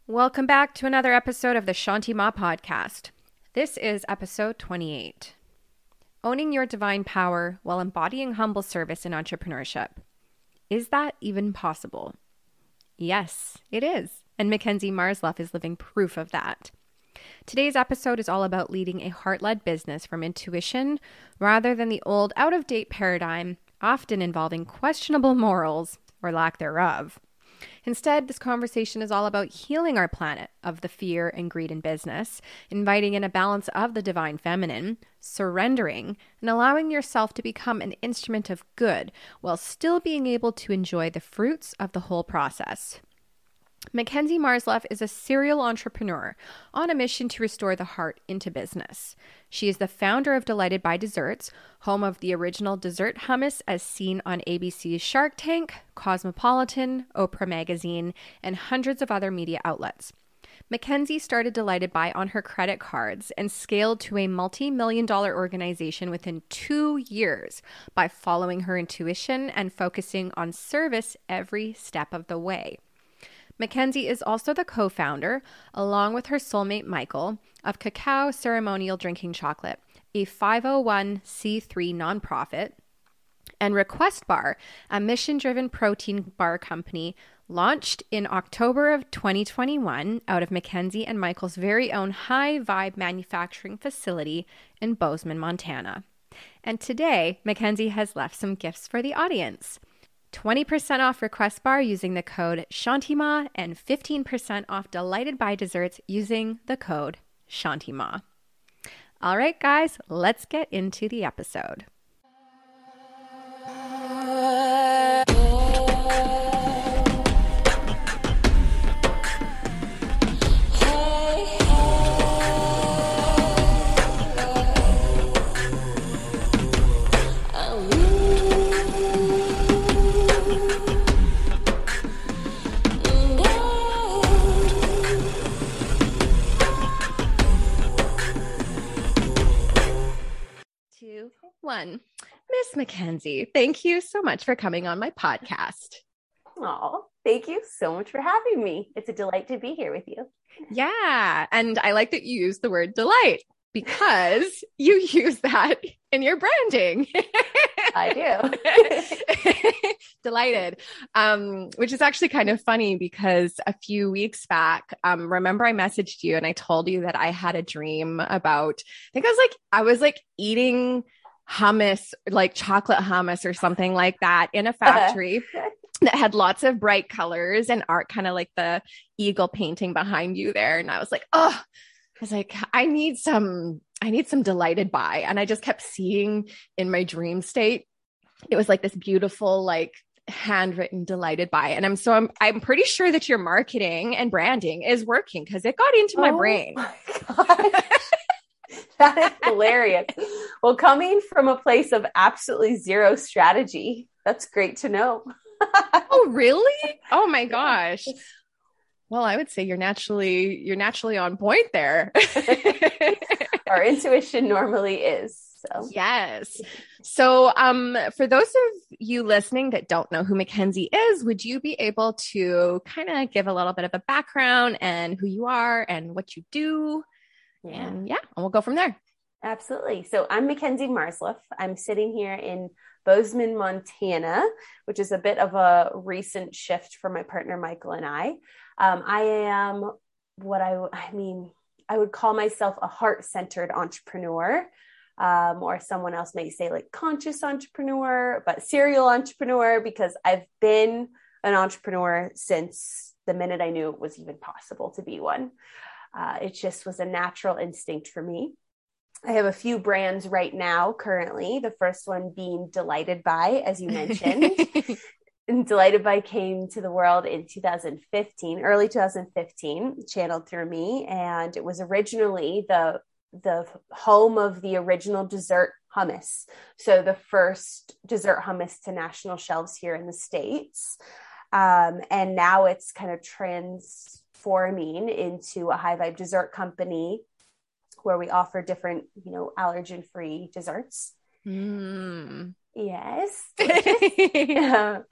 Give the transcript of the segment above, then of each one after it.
Welcome back to another episode of the Shanti Ma podcast. This is episode 28. Owning your divine power while embodying humble service in entrepreneurship. Is that even possible? Yes, it is. And Mackenzie Marsluff is living proof of that. Today's episode is all about leading a heart-led business from intuition rather than the old out-of-date paradigm, often involving questionable morals or lack thereof. Instead, this conversation is all about healing our planet of the fear and greed in business, inviting in a balance of the divine feminine, surrendering, and allowing yourself to become an instrument of good while still being able to enjoy the fruits of the whole process. Mackenzie Marsluff is a serial entrepreneur on a mission to restore the heart into business. She is the founder of Delighted by Desserts, home of the original dessert hummus as seen on ABC's Shark Tank, Cosmopolitan, Oprah Magazine, and hundreds of other media outlets. Mackenzie started Delighted by on her credit cards and scaled to a multi-million-dollar organization within 2 years by following her intuition and focusing on service every step of the way. Mackenzie is also the co-founder, along with her soulmate Michael, of Cacao Ceremonial Drinking Chocolate, a 501c3 nonprofit, and Request Bar, a mission-driven protein bar company launched in October of 2021 out of Mackenzie and Michael's very own High Vibe manufacturing facility in Bozeman, Montana. And today, Mackenzie has left some gifts for the audience. 20% off Request Bar using the code ShantiMa and 15% off Delighted by Desserts using the code ShantiMa. All right, guys, let's get into the episode. One. Miss Mackenzie, thank you so much for coming on my podcast. Oh, thank you so much for having me. It's a delight to be here with you. Yeah. And I like that you use the word delight because you use that in your branding. I do. Delighted. Which is actually kind of funny because a few weeks back, remember I messaged you and I told you that I had a dream about, I was like eating hummus, like chocolate hummus or something like that in a factory that had lots of bright colors and art, kind of like the eagle painting behind you there. And I was like, I need some Delighted by. And I just kept seeing in my dream state, it was like this beautiful, like handwritten Delighted by. And I'm pretty sure that your marketing and branding is working because it got into my brain. My God. That is hilarious. Well, coming from a place of absolutely zero strategy, that's great to know. Oh, really? Oh my gosh. Well, I would say you're naturally on point there. Our intuition normally is. So. Yes. So, for those of you listening that don't know who Mackenzie is, would you be able to kind of give a little bit of a background and who you are and what you do? And we'll go from there. Absolutely. So I'm Mackenzie Marsluff. I'm sitting here in Bozeman, Montana, which is a bit of a recent shift for my partner, Michael, and I. I am what I would call myself a heart-centered entrepreneur, or someone else may say like conscious entrepreneur, but serial entrepreneur, because I've been an entrepreneur since the minute I knew it was even possible to be one. It just was a natural instinct for me. I have a few brands right now, currently. The first one being Delighted by, as you mentioned. And Delighted by came to the world in 2015, early 2015, channeled through me. And it was originally the home of the original dessert hummus. So the first dessert hummus to national shelves here in the States. And now it's kind of transforming into a high vibe dessert company where we offer different, allergen-free desserts. Mm. Yes.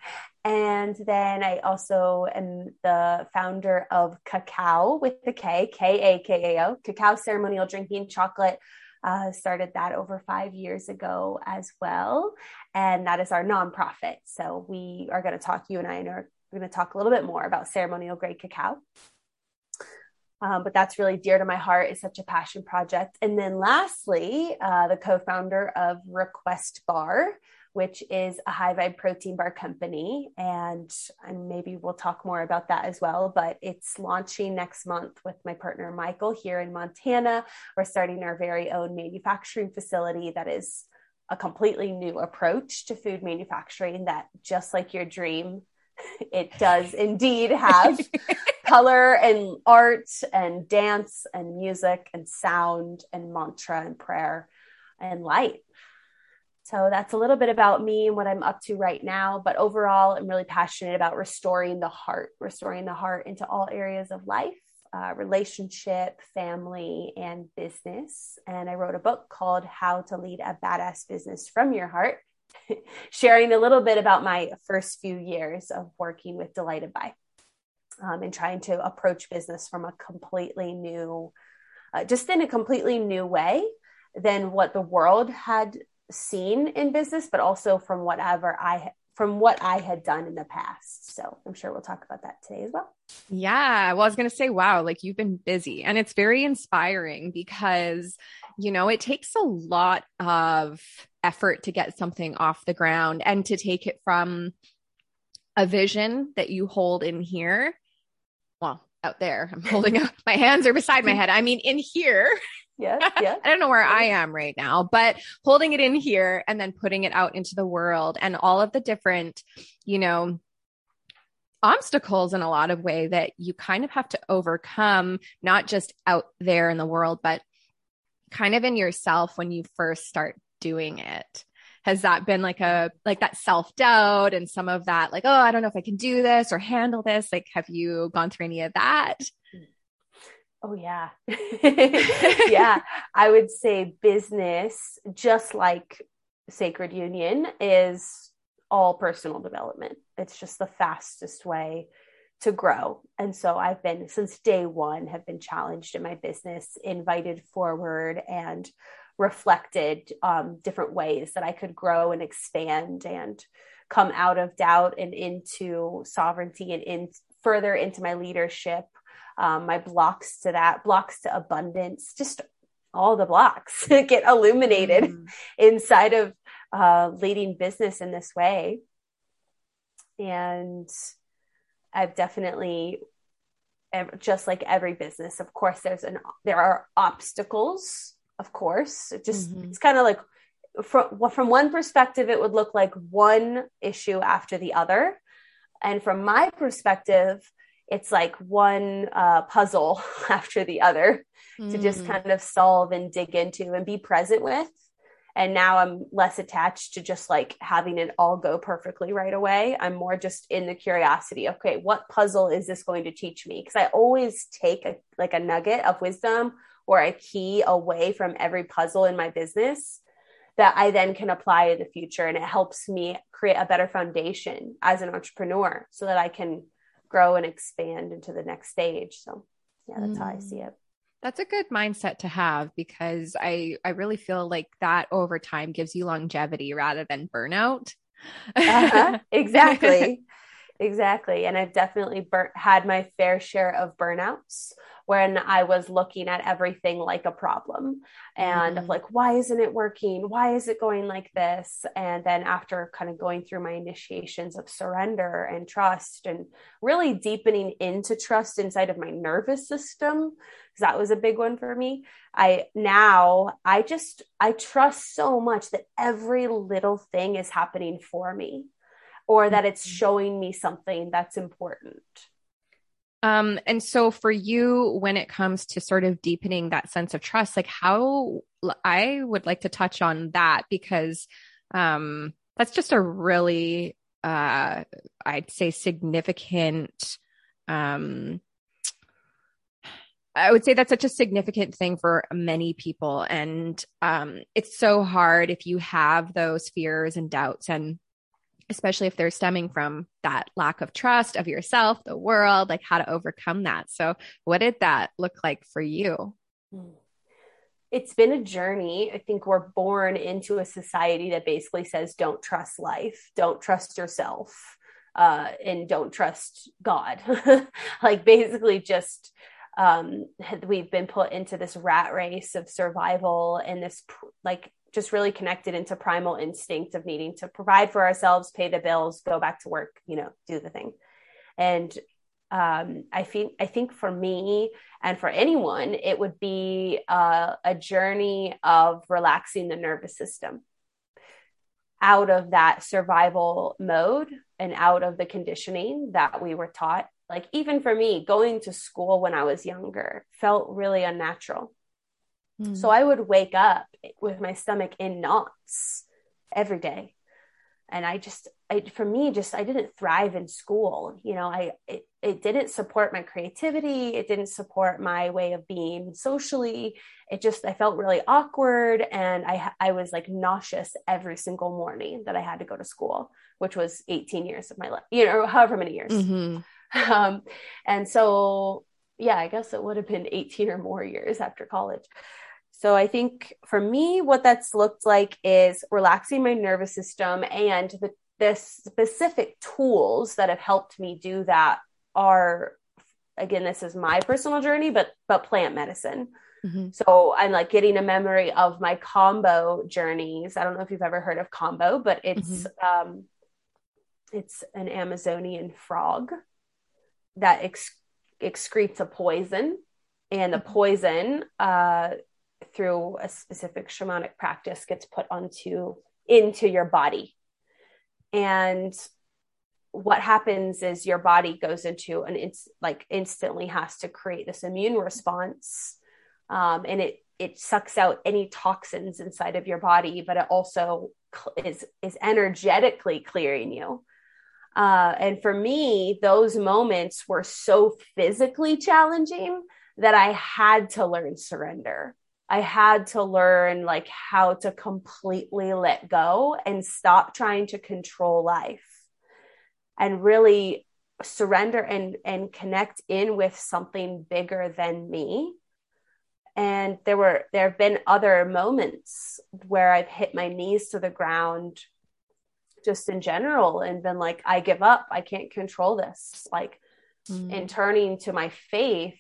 And then I also am the founder of Kakao with the K, Kakao, Cacao Ceremonial Drinking Chocolate. Started that over 5 years ago as well. And that is our nonprofit. So we are going to talk, you and I are going to talk a little bit more about ceremonial grade cacao. But that's really dear to my heart. It's such a passion project. And then lastly, the co-founder of Request Bar, which is a high vibe protein bar company. And maybe we'll talk more about that as well, but it's launching next month with my partner, Michael, here in Montana. We're starting our very own manufacturing facility that is a completely new approach to food manufacturing that, just like your dream, it does indeed have color and art and dance and music and sound and mantra and prayer and light. So that's a little bit about me and what I'm up to right now. But overall, I'm really passionate about restoring the heart into all areas of life, relationship, family, and business. And I wrote a book called How to Lead a Badass Business from Your Heart, sharing a little bit about my first few years of working with Delighted By, and trying to approach business from a completely new, just in a completely new way than what the world had seen in business, but also from what I had done in the past. So I'm sure we'll talk about that today as well. Yeah. Well, I was going to say, wow, like you've been busy, and it's very inspiring because, it takes a lot of effort to get something off the ground and to take it from a vision that you hold in here. Well, out there, I'm holding up, my hands are beside my head. I mean, in here. Yeah. I don't know where I am right now, but holding it in here and then putting it out into the world, and all of the different, obstacles in a lot of way that you kind of have to overcome, not just out there in the world, but kind of in yourself when you first start doing it. Has that been like that self-doubt and some of that, like, oh, I don't know if I can do this or handle this? Like, have you gone through any of that? Oh, yeah. Yeah. I would say business, just like Sacred Union, is all personal development. It's just the fastest way to grow. And so I've been, since day one, have been challenged in my business, invited forward, and reflected different ways that I could grow and expand and come out of doubt and into sovereignty and further into my leadership. My blocks to abundance, just all the blocks get illuminated inside of leading business in this way. And I've definitely, just like every business, of course, there are obstacles, of course. It's kind of like, from one perspective, it would look like one issue after the other. And from my perspective, it's like one puzzle after the other to just kind of solve and dig into and be present with. And now I'm less attached to just like having it all go perfectly right away. I'm more just in the curiosity. Okay, what puzzle is this going to teach me? Because I always take a nugget of wisdom or a key away from every puzzle in my business that I then can apply in the future. And it helps me create a better foundation as an entrepreneur so that I can grow and expand into the next stage. So yeah, that's how I see it. That's a good mindset to have, because I really feel like that over time gives you longevity rather than burnout. Exactly. And I've definitely had my fair share of burnouts when I was looking at everything like a problem and of like, why isn't it working? Why is it going like this? And then after kind of going through my initiations of surrender and trust and really deepening into trust inside of my nervous system, because that was a big one for me. I trust so much that every little thing is happening for me, or that it's showing me something that's important. And so for you, when it comes to sort of deepening that sense of trust, like how I would like to touch on that, because that's just a really, I'd say significant, I would say that's such a significant thing for many people. And it's so hard if you have those fears and doubts, and especially if they're stemming from that lack of trust of yourself, the world, like how to overcome that. So, what did that look like for you? It's been a journey. I think we're born into a society that basically says, don't trust life, don't trust yourself, and don't trust God. Like basically just we've been put into this rat race of survival and this like just really connected into primal instinct of needing to provide for ourselves, pay the bills, go back to work, do the thing. And I think for me and for anyone, it would be a journey of relaxing the nervous system out of that survival mode and out of the conditioning that we were taught. Like even for me, going to school when I was younger felt really unnatural. So I would wake up with my stomach in knots every day. And I didn't thrive in school. It didn't support my creativity. It didn't support my way of being socially. I felt really awkward. And I was like nauseous every single morning that I had to go to school, which was 18 years of my life, however many years. Mm-hmm. And so, yeah, I guess it would have been 18 or more years after college. So I think for me, what that's looked like is relaxing my nervous system, and the specific tools that have helped me do that are, again, this is my personal journey, but plant medicine. Mm-hmm. So I'm like getting a memory of my Kambo journeys. I don't know if you've ever heard of Kambo, but it's an Amazonian frog that excretes a poison, and the poison, through a specific shamanic practice, gets put into your body. And what happens is your body goes into instantly has to create this immune response. And it sucks out any toxins inside of your body, but it also is energetically clearing you. And for me, those moments were so physically challenging that I had to learn surrender. I had to learn like how to completely let go and stop trying to control life and really surrender and connect in with something bigger than me. And there have been other moments where I've hit my knees to the ground just in general and been like, I give up. I can't control this. And turning to my faith,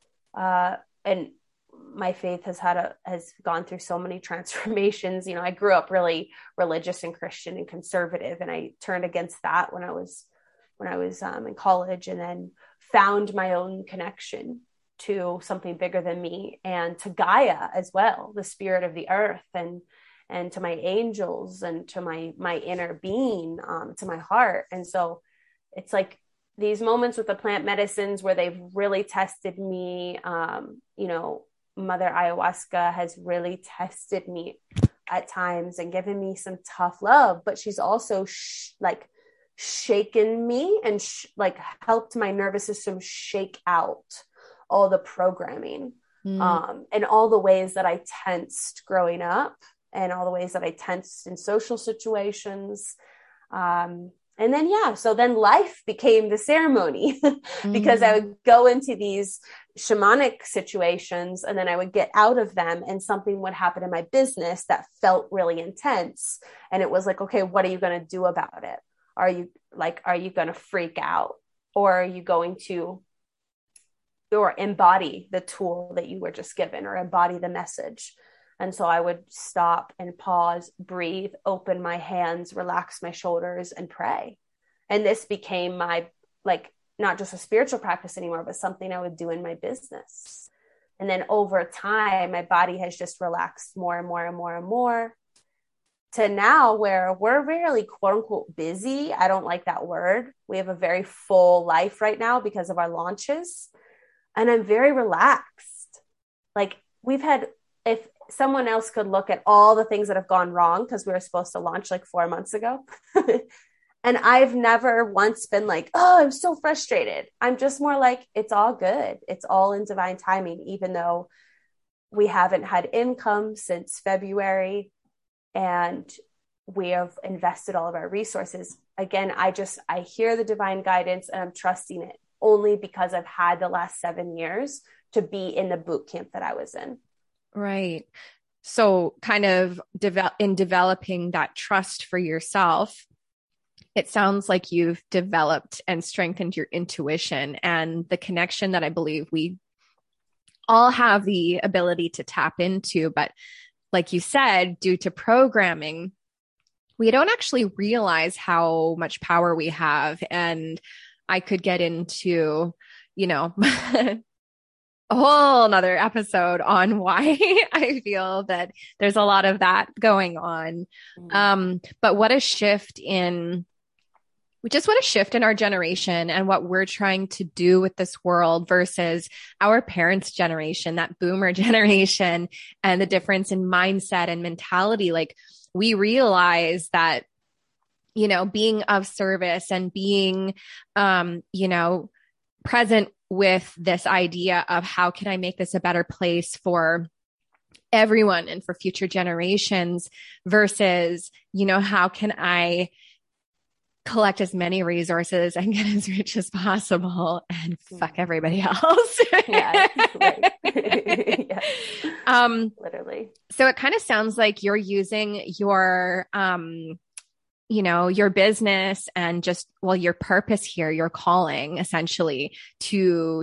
and my faith has gone through so many transformations. I grew up really religious and Christian and conservative, and I turned against that when I was in college, and then found my own connection to something bigger than me and to Gaia as well, the spirit of the earth, and to my angels and to my inner being, to my heart. And so it's like these moments with the plant medicines where they've really tested me. Mother Ayahuasca has really tested me at times and given me some tough love, but she's also shaken me and helped my nervous system shake out all the programming, and all the ways that I tensed growing up and all the ways that I tensed in social situations. And then, so then life became the ceremony because I would go into these shamanic situations and then I would get out of them and something would happen in my business that felt really intense. And it was like, okay, what are you going to do about it? Are you going to freak out, or are you going to embody the tool that you were just given, or embody the message? And so I would stop and pause, breathe, open my hands, relax my shoulders, and pray. And this became my, not just a spiritual practice anymore, but something I would do in my business. And then over time, my body has just relaxed more and more and more and more, to now where we're really quote unquote busy. I don't like that word. We have a very full life right now because of our launches. And I'm very relaxed. If someone else could look at all the things that have gone wrong, because we were supposed to launch 4 months ago. And I've never once been like, oh, I'm so frustrated. I'm just more like, it's all good. It's all in divine timing, even though we haven't had income since February and we have invested all of our resources. again, I hear the divine guidance and I'm trusting it only because I've had the last 7 years to be in the boot camp that I was in. Right. So kind of in developing that trust for yourself, it sounds like you've developed and strengthened your intuition and the connection that I believe we all have the ability to tap into. But like you said, due to programming, we don't actually realize how much power we have. And I could get into, a whole nother episode on why I feel that there's a lot of that going on. But what a shift in our generation and what we're trying to do with this world versus our parents' generation, that boomer generation, and the difference in mindset and mentality. Like, we realize that, being of service and being, present with this idea of how can I make this a better place for everyone and for future generations versus, how can I collect as many resources and get as rich as possible and fuck everybody else. Yeah, right. Yeah. Literally. So it kind of sounds like you're using your, your business and your purpose here, your calling essentially to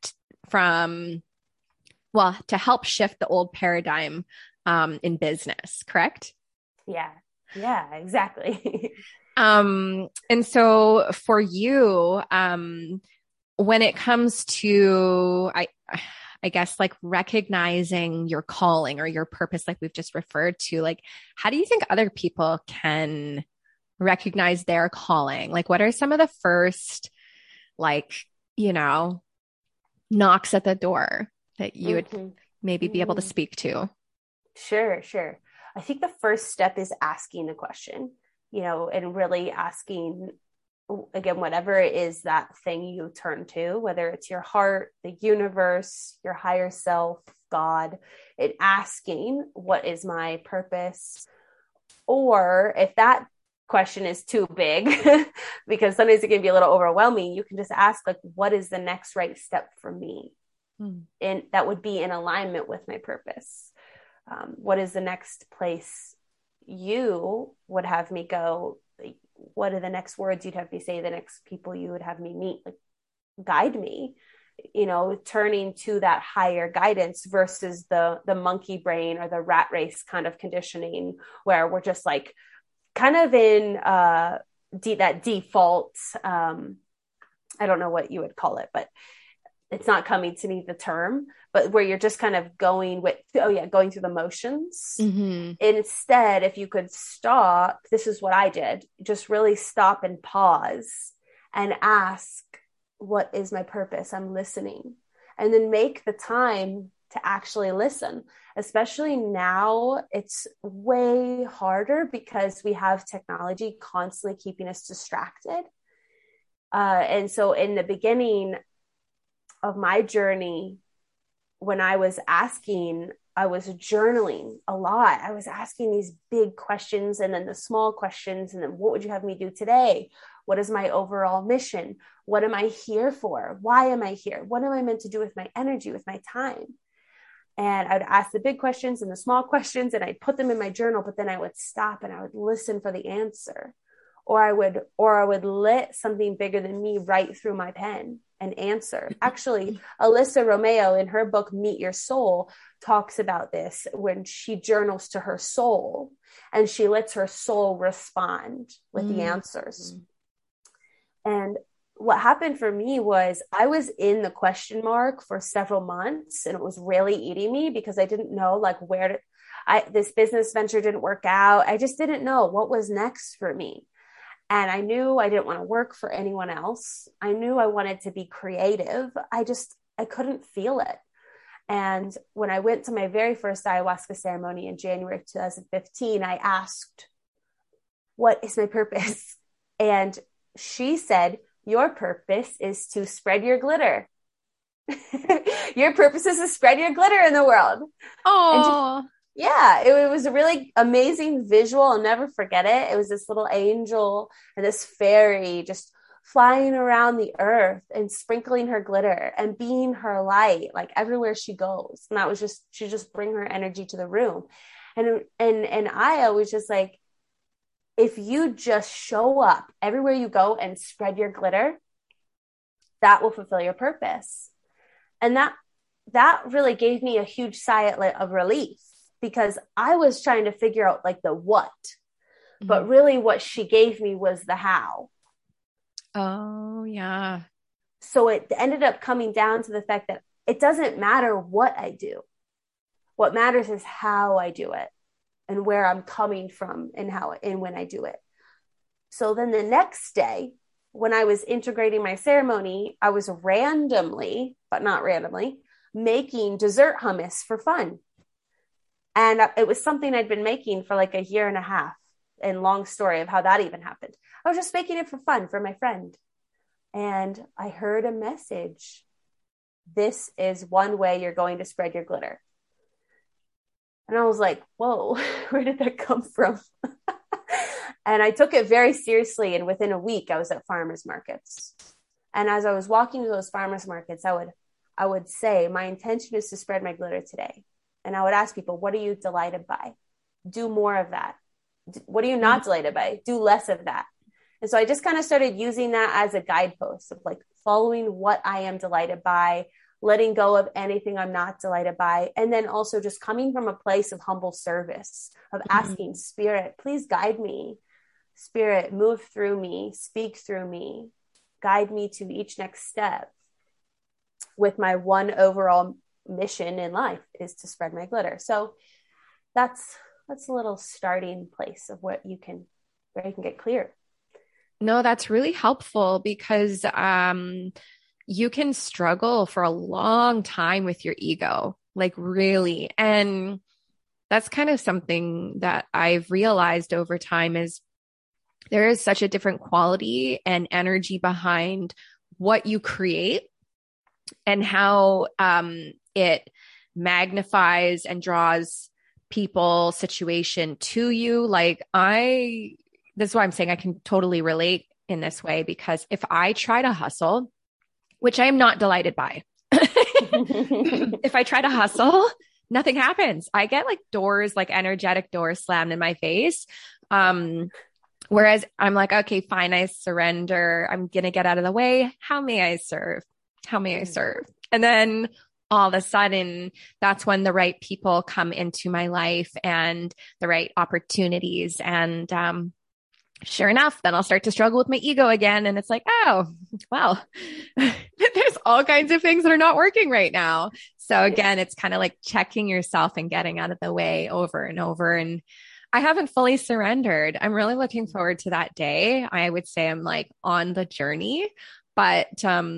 help shift the old paradigm, in business, correct? Yeah. Yeah, exactly. And so for you, when it comes to, I guess like recognizing your calling or your purpose, like we've just referred to, like, how do you think other people can recognize their calling? Like, what are some of the first, knocks at the door that you would maybe be able to speak to? Sure. I think the first step is asking the question, and really asking, again, whatever it is that thing you turn to, whether it's your heart, the universe, your higher self, God, and asking, what is my purpose? Or if that question is too big, because sometimes it can be a little overwhelming, you can just ask, like, what is the next right step for me? And that would be in alignment with my purpose. What is the next place you would have me go? What are the next words you'd have me say? The next people you would have me meet? Like, guide me, turning to that higher guidance versus the monkey brain or the rat race kind of conditioning where we're just like kind of in that default. I don't know what you would call it, but it's not coming to me, the term, but where you're just kind of going through the motions. Instead, if you could stop, this is what I did, just really stop and pause and ask, what is my purpose? I'm listening. And then make the time to actually listen. Especially now, it's way harder because we have technology constantly keeping us distracted. And so in the beginning of my journey, when I was asking, I was journaling a lot. I was asking these big questions and then the small questions. And then what would you have me do today? What is my overall mission? What am I here for? Why am I here? What am I meant to do with my energy, with my time? And I'd ask the big questions and the small questions and I'd put them in my journal, but then I would stop and I would listen for the answer. Or I would let something bigger than me right through my pen and answer. Actually, Alyssa Romeo in her book, Meet Your Soul, talks about this when she journals to her soul and she lets her soul respond with the answers. And what happened for me was I was in the question mark for several months and it was really eating me because I didn't know this business venture didn't work out. I just didn't know what was next for me. And I knew I didn't want to work for anyone else. I knew I wanted to be creative. I couldn't feel it. And when I went to my very first ayahuasca ceremony in January of 2015, I asked, what is my purpose? And she said, your purpose is to spread your glitter. Your purpose is to spread your glitter in the world. Oh, Yeah, it was a really amazing visual. I'll never forget it. It was this little angel and this fairy just flying around the earth and sprinkling her glitter and being her light like everywhere she goes. And that was just she just bring her energy to the room. And I was just like, if you just show up everywhere you go and spread your glitter, that will fulfill your purpose. And that really gave me a huge sigh of relief because I was trying to figure out like the what, but really what she gave me was the how. Oh, yeah. So it ended up coming down to the fact that it doesn't matter what I do. What matters is how I do it and where I'm coming from and how and when I do it. So then the next day, when I was integrating my ceremony, I was randomly, but not randomly, making dessert hummus for fun. And it was something I'd been making for like a year and a half. And long story of how that even happened. I was just making it for fun for my friend. And I heard a message. This is one way you're going to spread your glitter. And I was like, whoa, where did that come from? And I took it very seriously. And within a week, I was at farmers markets. And as I was walking to those farmers markets, I would say, my intention is to spread my glitter today. And I would ask people, what are you delighted by? Do more of that. What are you not delighted by? Do less of that. And so I just kind of started using that as a guidepost of like following what I am delighted by, letting go of anything I'm not delighted by. And then also just coming from a place of humble service, of asking Spirit, please guide me. Spirit, move through me, speak through me, guide me to each next step. With my one overall mission in life is to spread my glitter. So that's a little starting place of where you can get clear. No, that's really helpful because you can struggle for a long time with your ego, like really. And that's kind of something that I've realized over time is there is such a different quality and energy behind what you create and how it magnifies and draws people, situation to you. Like this is why I'm saying I can totally relate in this way, because if I try to hustle, which I am not delighted by, if I try to hustle, nothing happens. I get like energetic doors slammed in my face. Whereas I'm like, okay, fine, I surrender. I'm going to get out of the way. How may I serve? How may I serve? And then all of a sudden, that's when the right people come into my life and the right opportunities. And sure enough, then I'll start to struggle with my ego again. And it's like, oh, well, there's all kinds of things that are not working right now. So again, it's kind of like checking yourself and getting out of the way over and over. And I haven't fully surrendered. I'm really looking forward to that day. I would say I'm like on the journey, but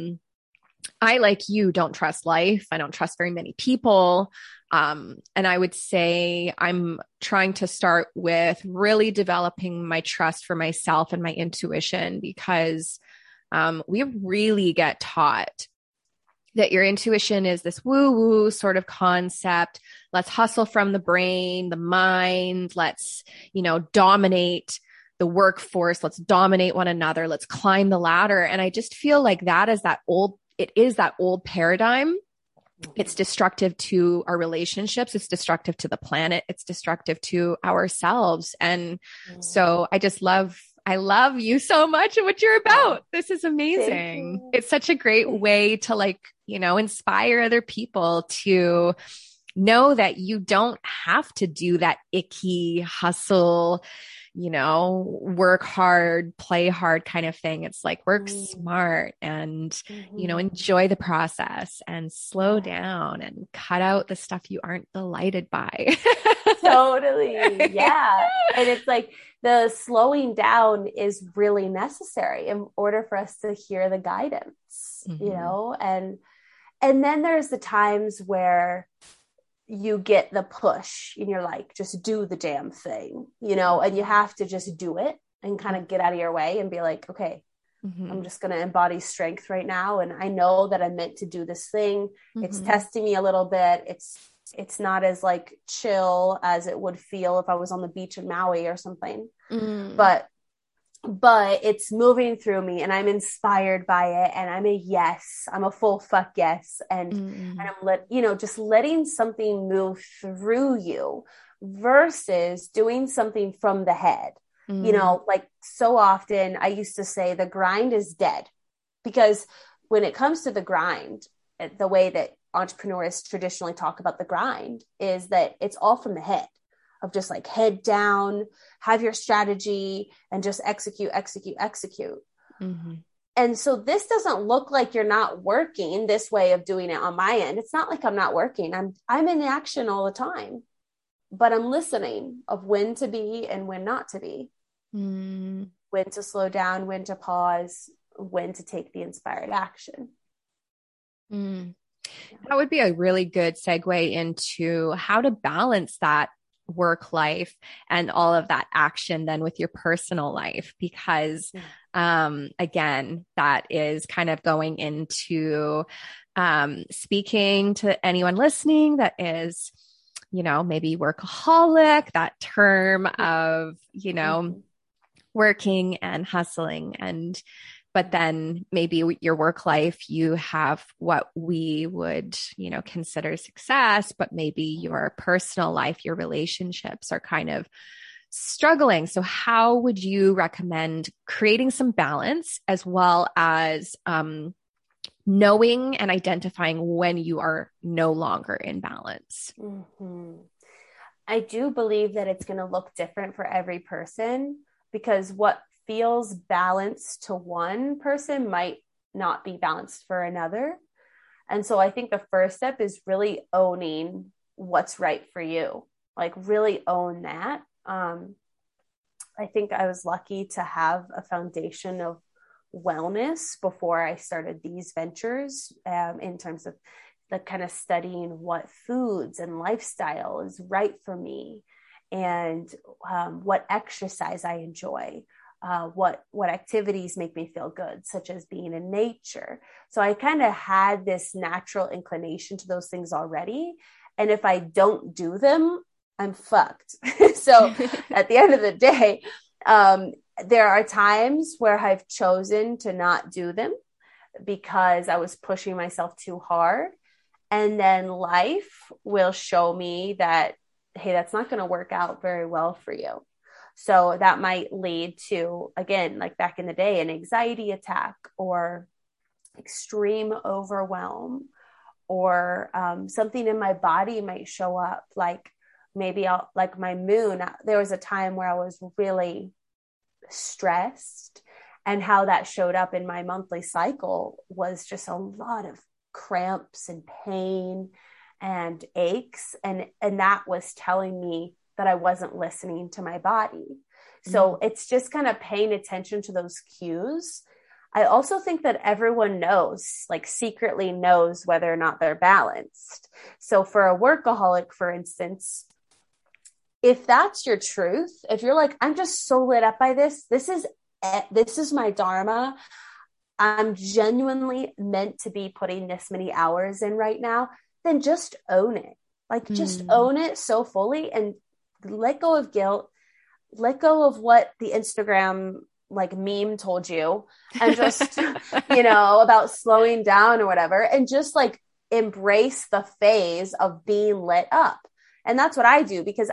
I, like you, don't trust life. I don't trust very many people. And I would say I'm trying to start with really developing my trust for myself and my intuition, because we really get taught that your intuition is this woo-woo sort of concept. Let's hustle from the brain, the mind. Let's, dominate the workforce. Let's dominate one another. Let's climb the ladder. And I just feel like it is that old paradigm. It's destructive to our relationships. It's destructive to the planet. It's destructive to ourselves. And so I love you so much and what you're about. This is amazing. It's such a great way to inspire other people to know that you don't have to do that icky hustle, work hard, play hard kind of thing. It's like work smart and, enjoy the process and slow down and cut out the stuff you aren't delighted by. Totally. Yeah. And it's like the slowing down is really necessary in order for us to hear the guidance, and then there's the times where you get the push and you're like, just do the damn thing, and you have to just do it and kind of get out of your way and be like, okay, I'm just going to embody strength right now. And I know that I'm meant to do this thing. It's testing me a little bit. It's It's not as like chill as it would feel if I was on the beach in Maui or something. Mm. But it's moving through me and I'm inspired by it and I'm a yes, I'm a full fuck yes. And Mm. I'm just letting something move through you versus doing something from the head. Mm. Like so often I used to say the grind is dead because when it comes to the grind, the way that entrepreneurs traditionally talk about the grind is that it's all from the head of just like head down, have your strategy and just execute, execute, execute. Mm-hmm. And so this doesn't look like you're not working this way of doing it on my end. It's not like I'm not working. I'm in action all the time, but I'm listening of when to be and when not to be, Mm. when to slow down, when to pause, when to take the inspired action. Mm. That would be a really good segue into how to balance that work life and all of that action then with your personal life, because again, that is kind of going into speaking to anyone listening that is, maybe workaholic, that term of, Mm-hmm. working and hustling, but then maybe your work life, you have what we would, consider success, but maybe your personal life, your relationships are kind of struggling. So how would you recommend creating some balance as well as knowing and identifying when you are no longer in balance? Mm-hmm. I do believe that it's going to look different for every person because what feels balanced to one person might not be balanced for another. And so I think the first step is really owning what's right for you, like really own that. I think I was lucky to have a foundation of wellness before I started these ventures, in terms of the kind of studying what foods and lifestyle is right for me and what exercise I enjoy. What activities make me feel good, such as being in nature. So I kind of had this natural inclination to those things already. And if I don't do them, I'm fucked. So at the end of the day, there are times where I've chosen to not do them because I was pushing myself too hard. And then life will show me that, hey, that's not going to work out very well for you. So that might lead to, again, like back in the day, an anxiety attack or extreme overwhelm, or something in my body might show up. Like maybe like my moon, there was a time where I was really stressed, and how that showed up in my monthly cycle was just a lot of cramps and pain and aches, and that was telling me that I wasn't listening to my body. So it's just kind of paying attention to those cues. I also think that everyone knows, like secretly knows, whether or not they're balanced. So for a workaholic, for instance, if that's your truth, if you're like, I'm just so lit up by this is my dharma, I'm genuinely meant to be putting this many hours in right now, then just own it. Like just own it so fully and let go of guilt, let go of what the Instagram like meme told you, and just, about slowing down or whatever, and just like embrace the phase of being lit up. And that's what I do, because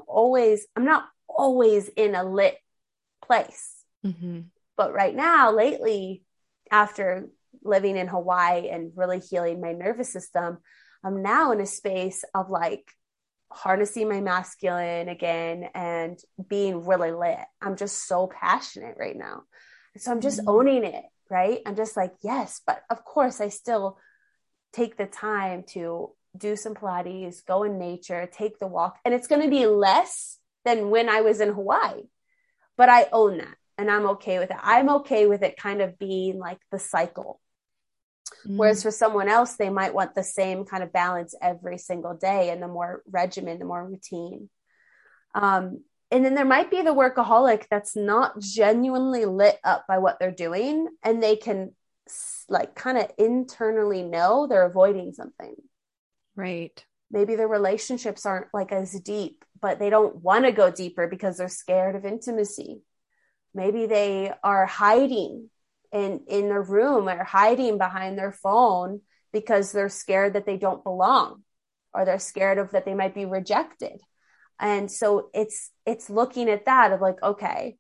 I'm not always in a lit place. Mm-hmm. But right now, lately, after living in Hawaii and really healing my nervous system, I'm now in a space of like harnessing my masculine again and being really lit. I'm just so passionate right now. So I'm just owning it, right? I'm just like, yes, but of course I still take the time to do some Pilates, go in nature, take the walk. And it's going to be less than when I was in Hawaii, but I own that. And I'm okay with it. I'm okay with it kind of being like the cycle. Whereas for someone else, they might want the same kind of balance every single day and the more regimen, the more routine. And then there might be the workaholic that's not genuinely lit up by what they're doing, and they can like kind of internally know they're avoiding something. Right. Maybe their relationships aren't like as deep, but they don't want to go deeper because they're scared of intimacy. Maybe they are hiding in their room or hiding behind their phone because they're scared that they don't belong, or they're scared of that they might be rejected. And so it's looking at that of like, okay,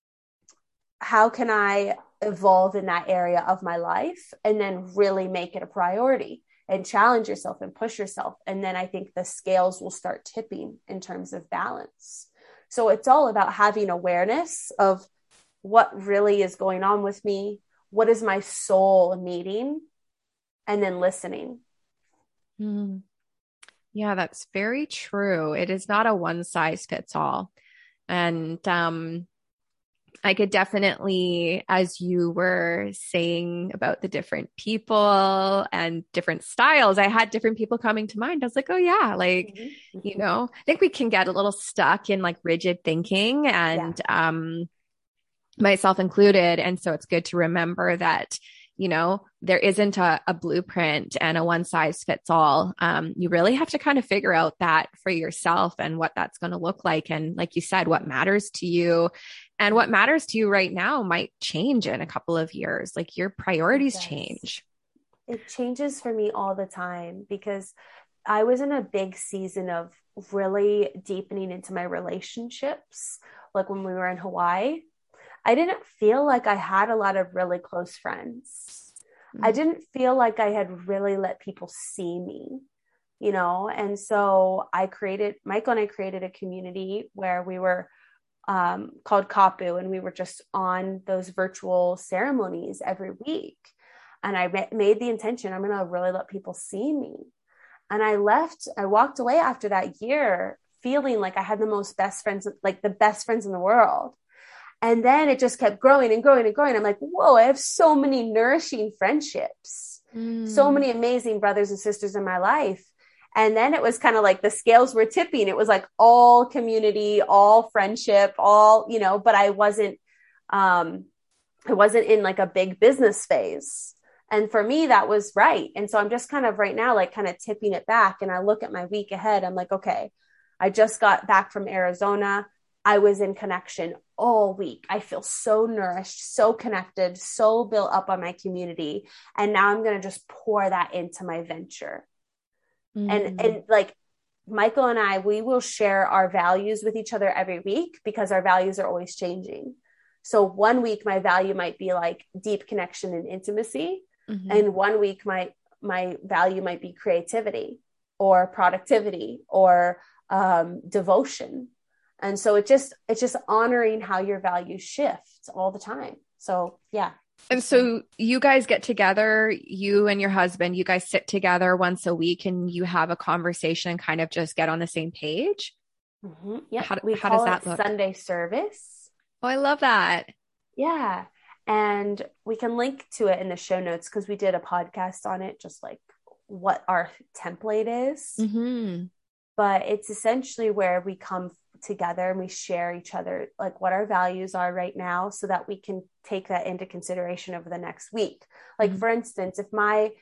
how can I evolve in that area of my life, and then really make it a priority and challenge yourself and push yourself. And then I think the scales will start tipping in terms of balance. So it's all about having awareness of what really is going on with me. What is my soul needing? And then listening. Mm. Yeah, that's very true. It is not a one size fits all. And I could definitely, as you were saying about the different people and different styles, I had different people coming to mind. I was like, oh yeah, like, I think we can get a little stuck in like rigid thinking, and myself included. And so it's good to remember that, there isn't a blueprint and a one size fits all. You really have to kind of figure out that for yourself and what that's going to look like. And like you said, what matters to you and what matters to you right now might change in a couple of years. Like your priorities change. It changes for me all the time because I was in a big season of really deepening into my relationships. Like when we were in Hawaii, I didn't feel like I had a lot of really close friends. I didn't feel like I had really let people see me, and so Michael and I created a community where we were called Kapu, and we were just on those virtual ceremonies every week. And I made the intention, I'm going to really let people see me. And I walked away after that year feeling like I had the best friends in the world. And then it just kept growing and growing and growing. I'm like, whoa, I have so many nourishing friendships, so many amazing brothers and sisters in my life. And then it was kind of like the scales were tipping. It was like all community, all friendship, all, but I wasn't in like a big business phase. And for me, that was right. And so I'm just kind of right now, like kind of tipping it back. And I look at my week ahead. I'm like, okay, I just got back from Arizona. I was in connection all week. I feel so nourished, so connected, so built up on my community. And now I'm going to just pour that into my venture. And like Michael and I, we will share our values with each other every week because our values are always changing. So one week, my value might be like deep connection and intimacy. And one week, my value might be creativity or productivity or devotion. And so it's just honoring how your values shift all the time. So, yeah. And so you guys get together, you and your husband, you guys sit together once a week and you have a conversation, kind of just get on the same page. Yeah. How we does call that it look? Sunday service. Oh, I love that. Yeah. And we can link to it in the show notes because we did a podcast on it, just like what our template is. But it's essentially where we come together and we share each other like what our values are right now so that we can take that into consideration over the next week. Like for instance, if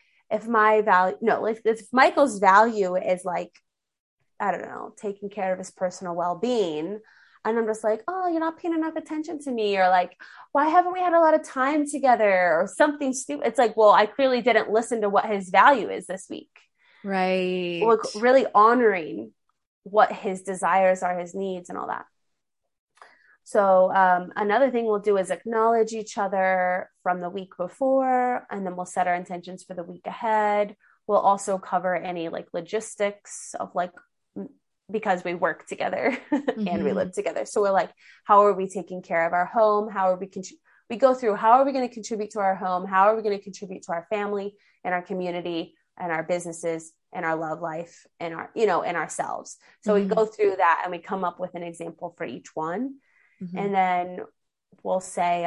Michael's value is like, I don't know, taking care of his personal well-being, and I'm just like, oh, you're not paying enough attention to me, or like, why haven't we had a lot of time together, or something stupid. It's like, well, I clearly didn't listen to what his value is this week. Right. Like really honoring what his desires are, his needs and all that. So another thing we'll do is acknowledge each other from the week before, and then we'll set our intentions for the week ahead. We'll also cover any like logistics of like, because we work together and we live together. So we're like, how are we taking care of our home? How are we go through, how are we going to contribute to our home? How are we going to contribute to our family and our community and our businesses and our love life and our, and ourselves. So we go through that and we come up with an example for each one. And then we'll say,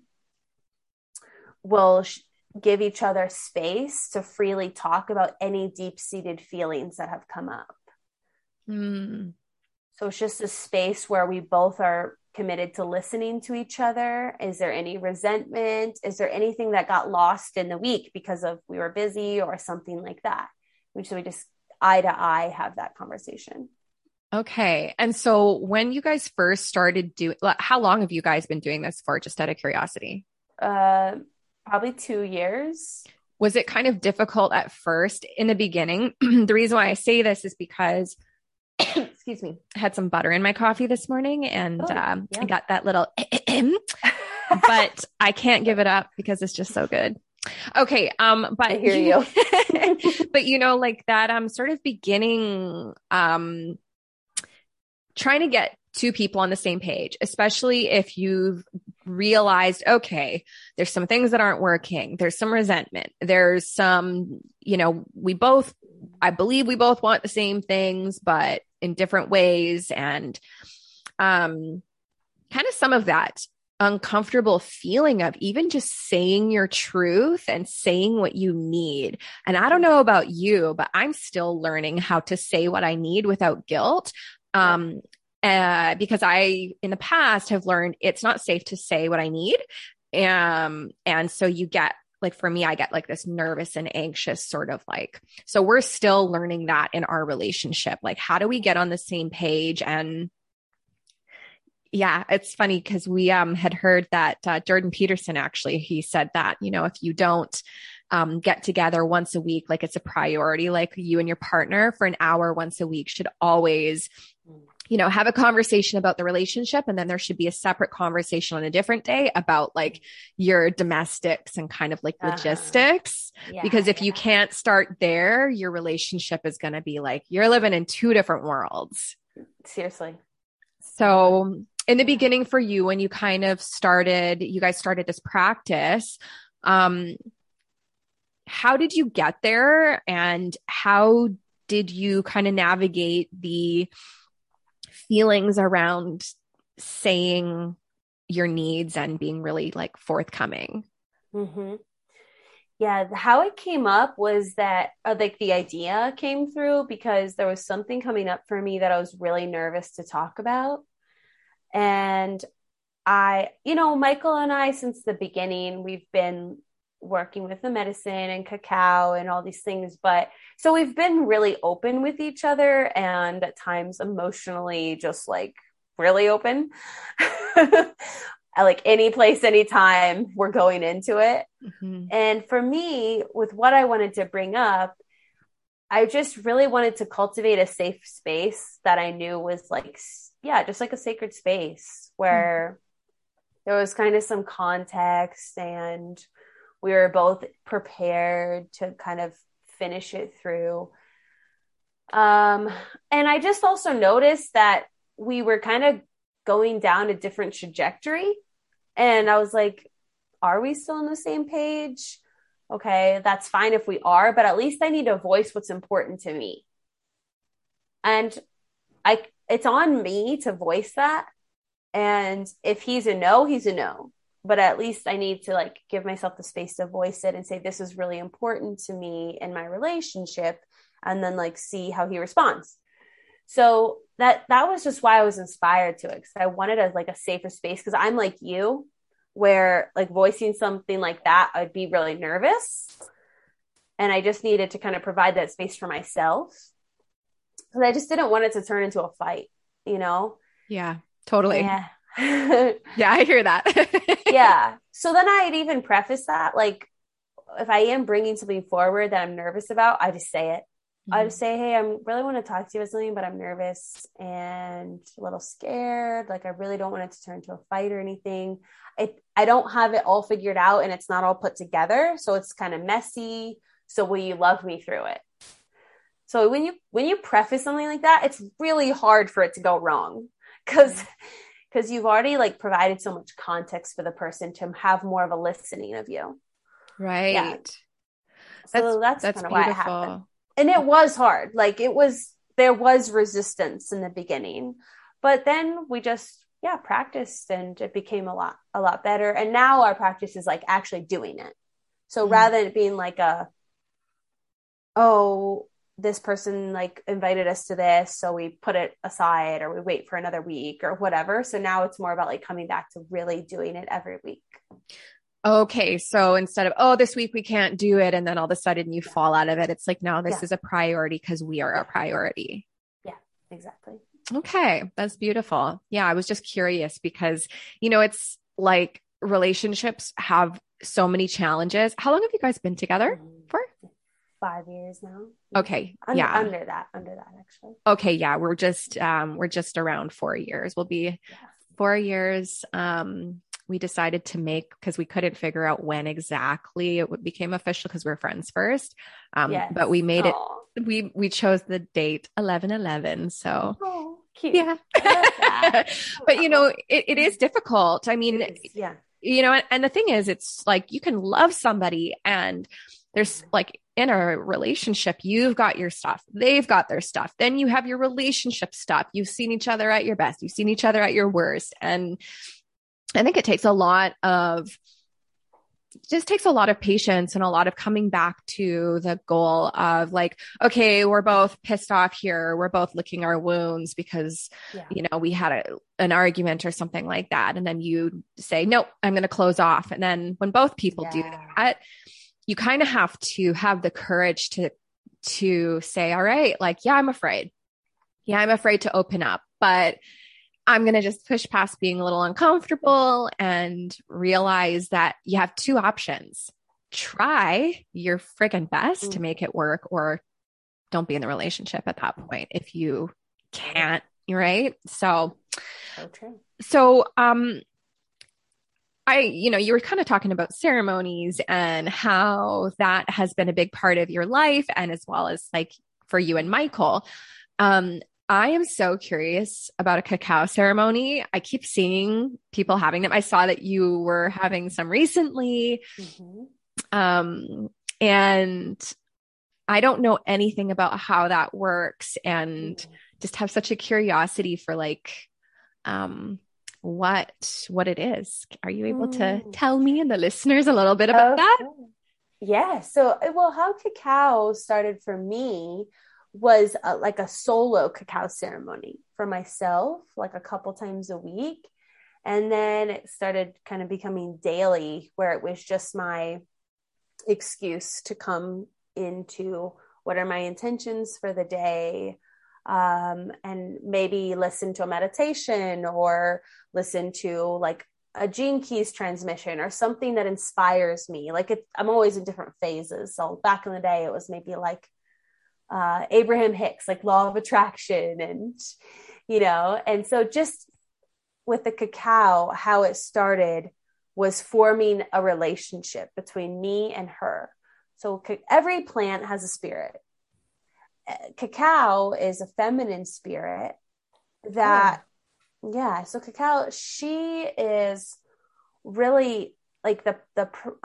we'll give each other space to freely talk about any deep-seated feelings that have come up. So it's just a space where we both are committed to listening to each other. Is there any resentment? Is there anything that got lost in the week because of we were busy or something like that? So we just eye to eye have that conversation. Okay. And so when you guys first started how long have you guys been doing this for, just out of curiosity? Probably 2 years. Was it kind of difficult at first in the beginning? The reason why I say this is because, excuse me, I had some butter in my coffee this morning and I got that little, but I can't give it up because it's just so good. Okay. But I hear you. but like that, sort of beginning, trying to get two people on the same page, especially if you've realized, okay, there's some things that aren't working. There's some resentment. There's some, I believe we both want the same things, but in different ways. And, kind of some of that uncomfortable feeling of even just saying your truth and saying what you need. And I don't know about you, but I'm still learning how to say what I need without guilt. Because I, in the past, have learned it's not safe to say what I need. And so you get, like, for me, I get like this nervous and anxious sort of like, so we're still learning that in our relationship. Like, how do we get on the same page? And yeah, it's funny because we had heard that Jordan Peterson, actually, he said that, if you don't get together once a week, like it's a priority, like you and your partner for an hour once a week should always, have a conversation about the relationship. And then there should be a separate conversation on a different day about like your domestics and kind of like logistics. Because if you can't start there, your relationship is going to be like, you're living in two different worlds. Seriously. So in the beginning for you, when you kind of you guys started this practice, how did you get there and how did you kind of navigate the feelings around saying your needs and being really like forthcoming? Mm-hmm. Yeah, how it came up was that like the idea came through because there was something coming up for me that I was really nervous to talk about. And Michael and I, since the beginning, we've been working with the medicine and cacao and all these things. But so we've been really open with each other and at times emotionally just like really open. Like any place, anytime we're going into it. Mm-hmm. And for me, with what I wanted to bring up, I just really wanted to cultivate a safe space that I knew was like, just like a sacred space where there was kind of some context and we were both prepared to kind of finish it through. And I just also noticed that we were kind of going down a different trajectory. And I was like, are we still on the same page? Okay, that's fine if we are, but at least I need to voice what's important to me. And it's on me to voice that. And if he's a no, he's a no. But at least I need to like give myself the space to voice it and say, this is really important to me in my relationship. And then like see how he responds. So that was just why I was inspired to it. Cause I wanted a safer space. Cause I'm like you, where like voicing something like that, I'd be really nervous. And I just needed to kind of provide that space for myself. Cause I just didn't want it to turn into a fight, Yeah, totally. Yeah. Yeah, I hear that. Yeah. So then I'd even preface that, like, if I am bringing something forward that I'm nervous about, I just say it. Mm-hmm. I just say, hey, I really want to talk to you about something, but I'm nervous and a little scared. Like, I really don't want it to turn into a fight or anything. I don't have it all figured out and it's not all put together. So it's kind of messy. So will you love me through it? So when you preface something like that, it's really hard for it to go wrong because you've already like provided so much context for the person to have more of a listening of you. Right. Yeah. So that's kind of why it happened. And it was hard. Like there was resistance in the beginning, but then we just, practiced and it became a lot better. And now our practice is like actually doing it. So rather than it being like this person like invited us to this, so we put it aside or we wait for another week or whatever. So now it's more about like coming back to really doing it every week. Okay. So instead of, oh, this week we can't do it. And then all of a sudden you Yeah. fall out of it. It's like, no, this Yeah. is a priority because we are Yeah. a priority. Yeah. Exactly. Okay. That's beautiful. Yeah. I was just curious because, it's like relationships have so many challenges. How long have you guys been together Mhm. for? 5 years now. Yeah. Okay. Yeah. Under that actually. Okay. Yeah. We're just around 4 years. We'll be Yeah. 4 years. We decided to make because we couldn't figure out when exactly it became official because we're friends first. Yes. But we made it. Oh. We chose the date 11/11. So Oh, cute. yeah. I love that. But Oh, it is difficult. I mean, it is. Yeah. and the thing is, it's like you can love somebody and there's like in a relationship, you've got your stuff, they've got their stuff. Then you have your relationship stuff. You've seen each other at your best, you've seen each other at your worst. And I think it takes a lot of just takes a lot of patience and a lot of coming back to the goal of like, okay, we're both pissed off here. We're both licking our wounds because, Yeah. we had an argument or something like that. And then you say, nope, I'm going to close off. And then when both people do that, you kind of have to have the courage to say, all right, like, yeah, I'm afraid. Yeah, I'm afraid to open up, but I'm going to just push past being a little uncomfortable and realize that you have two options. Try your friggin' best to make it work, or don't be in the relationship at that point if you can't, right? So true. So, you were kind of talking about ceremonies and how that has been a big part of your life and as well as like for you and Michael. I am so curious about a cacao ceremony. I keep seeing people having them. I saw that you were having some recently. And I don't know anything about how that works and just have such a curiosity for like, what it is. Are you able to tell me and the listeners a little bit about that? Yeah. So, well, how cacao started for me was like a solo cacao ceremony for myself, like a couple times a week. And then it started kind of becoming daily, where it was just my excuse to come into what are my intentions for the day, and maybe listen to a meditation or listen to like a Gene Keys transmission or something that inspires me. Like I'm always in different phases. So back in the day, it was maybe like Abraham Hicks, like law of attraction, and so just with the cacao, how it started was forming a relationship between me and her. So every plant has a spirit. Cacao is a feminine spirit that, so cacao, she is really like the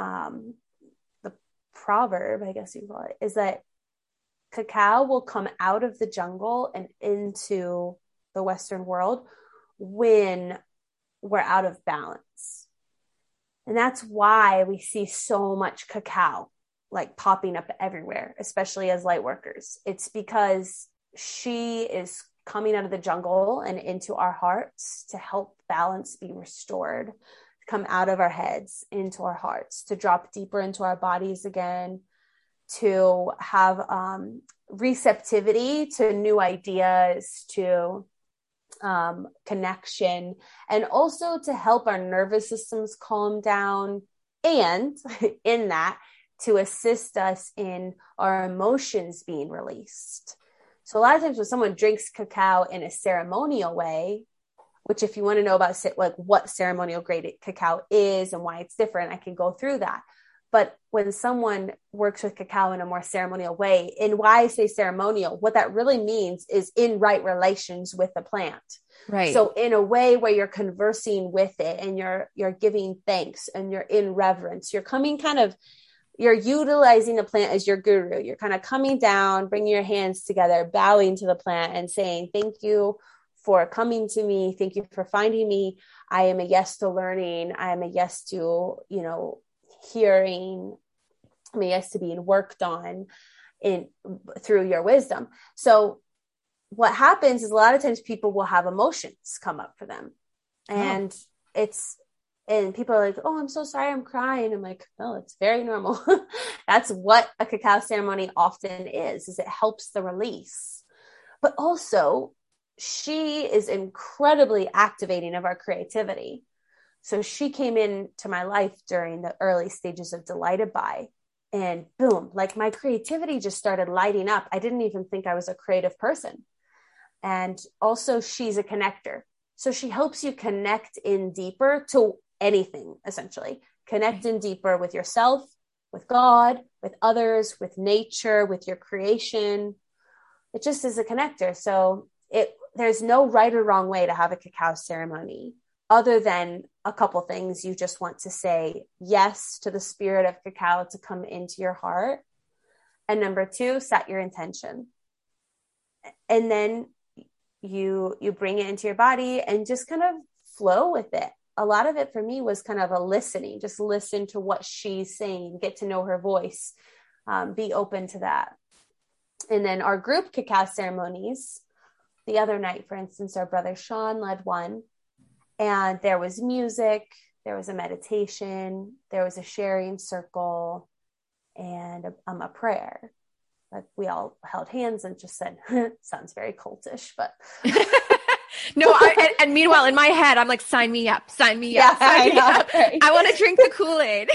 proverb, I guess you call it, is that cacao will come out of the jungle and into the Western world when we're out of balance. And that's why we see so much cacao like popping up everywhere, especially as light workers. It's because she is coming out of the jungle and into our hearts to help balance be restored, come out of our heads into our hearts, to drop deeper into our bodies again, to have receptivity to new ideas, to connection, and also to help our nervous systems calm down, and in that, to assist us in our emotions being released. So a lot of times when someone drinks cacao in a ceremonial way, which if you want to know about like what ceremonial grade cacao is and why it's different, I can go through that. But when someone works with cacao in a more ceremonial way, and why I say ceremonial, what that really means is in right relations with the plant. Right. So in a way where you're conversing with it and you're giving thanks and you're in reverence, you're utilizing the plant as your guru. You're kind of coming down, bringing your hands together, bowing to the plant and saying, thank you for coming to me. Thank you for finding me. I am a yes to learning. I am a yes to, hearing. I'm a yes to being worked on through your wisdom. So what happens is a lot of times people will have emotions come up for them. And it's And people are like, oh, I'm so sorry, I'm crying. I'm like, no, it's very normal. That's what a cacao ceremony often is it helps the release. But also, she is incredibly activating of our creativity. So she came into my life during the early stages of Delighted By, and boom, like my creativity just started lighting up. I didn't even think I was a creative person. And also, she's a connector. So she helps you connect in deeper to anything, essentially. Connect in deeper with yourself, with God, with others, with nature, with your creation. It just is a connector. So there's no right or wrong way to have a cacao ceremony other than a couple things. You just want to say yes to the spirit of cacao to come into your heart. And number 2, set your intention. And then you bring it into your body and just kind of flow with it. A lot of it for me was kind of a listening, just listen to what she's saying, get to know her voice, be open to that. And then our group cacao ceremonies, the other night, for instance, our brother Sean led one, and there was music, there was a meditation, there was a sharing circle, and a prayer. Like we all held hands and just said, sounds very cultish, but no. And meanwhile, in my head, I'm like, sign me up, sign me up, sign me up. Right? I want to drink the Kool-Aid.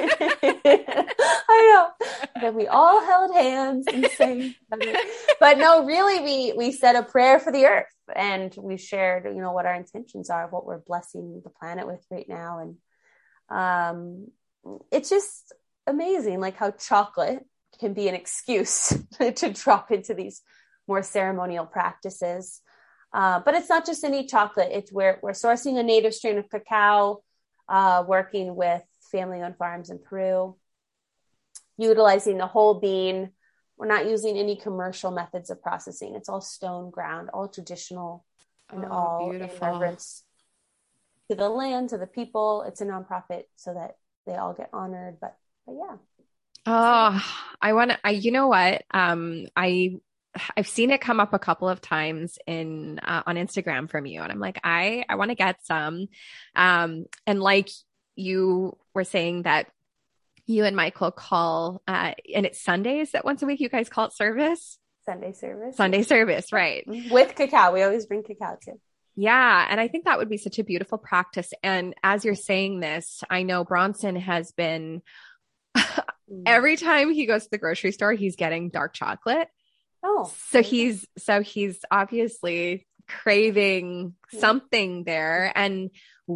I know. Then we all held hands and sang. But no, really, we said a prayer for the earth, and we shared, what our intentions are, what we're blessing the planet with right now. And it's just amazing, like how chocolate can be an excuse to drop into these more ceremonial practices. But it's not just any chocolate. It's we're sourcing a native strain of cacao, working with family-owned farms in Peru, utilizing the whole bean. We're not using any commercial methods of processing. It's all stone ground, all traditional, and all beautiful. In reverence to the land, to the people. It's a nonprofit so that they all get honored. But yeah. Oh, you know what? I've seen it come up a couple of times on Instagram from you. And I'm like, I want to get some. And like you were saying that you and Michael call, and it's Sundays that once a week you guys call it service? Sunday service. Sunday service, right. With cacao. We always bring cacao too. Yeah. And I think that would be such a beautiful practice. And as you're saying this, I know Bronson has been, every time he goes to the grocery store, he's getting dark chocolate. Oh, so he's obviously craving something there. And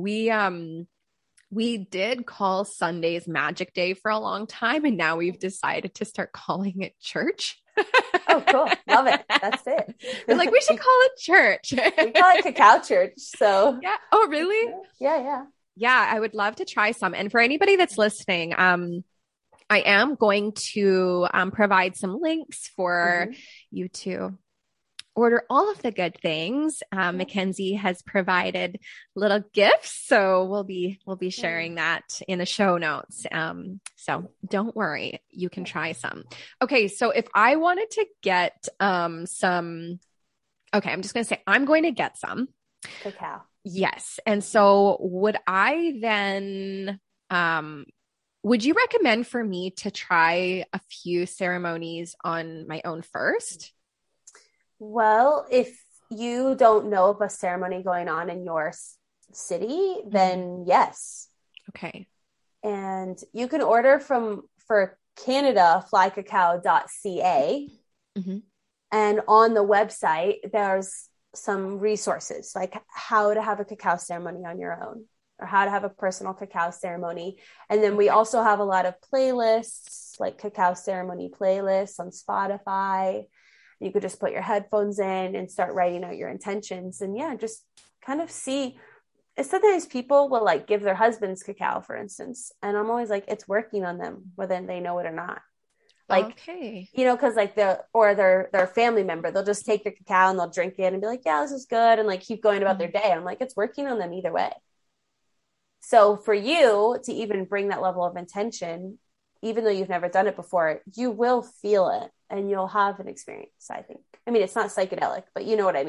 we did call Sundays Magic Day for a long time, and now we've decided to start calling it church. Oh, cool. Love it. That's it. We're like, we should call it church. We call it cacao church. So yeah. Oh, really? Yeah. Yeah. I would love to try some. And for anybody that's listening, I am going to provide some links for you to order all of the good things. Mackenzie has provided little gifts, so we'll be sharing that in the show notes. So don't worry, you can try some. Okay, so if I wanted to get some, okay, I'm just going to say I'm going to get some cacao. Yes, and so would I then? Would you recommend for me to try a few ceremonies on my own first? Well, if you don't know of a ceremony going on in your city, then yes. Okay. And you can order for Canada, flycacao.ca. And on the website, there's some resources like how to have a cacao ceremony on your own, or how to have a personal cacao ceremony. And then we also have a lot of playlists, like cacao ceremony playlists on Spotify. You could just put your headphones in and start writing out your intentions. And yeah, just kind of see. Sometimes people will like give their husbands cacao, for instance. And I'm always like, it's working on them, whether they know it or not. Like, okay. Cause like their family member, they'll just take the cacao and they'll drink it and be like, yeah, this is good. And like, keep going about their day. And I'm like, it's working on them either way. So for you to even bring that level of intention, even though you've never done it before, you will feel it and you'll have an experience, I think. I mean, it's not psychedelic, but you know what I mean?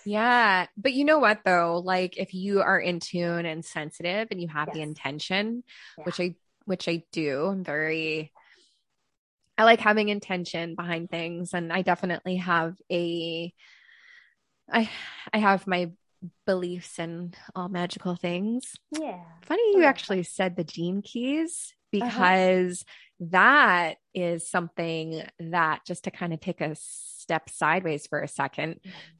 Yeah. But you know what though? Like if you are in tune and sensitive and you have the Yes. intention, Yeah. which I do, I like having intention behind things. And I definitely have I I have my beliefs in all magical things. Yeah. Funny I you love that. actually said the gene keys Uh-huh. because that is something that just to kind of take a step sideways for a second.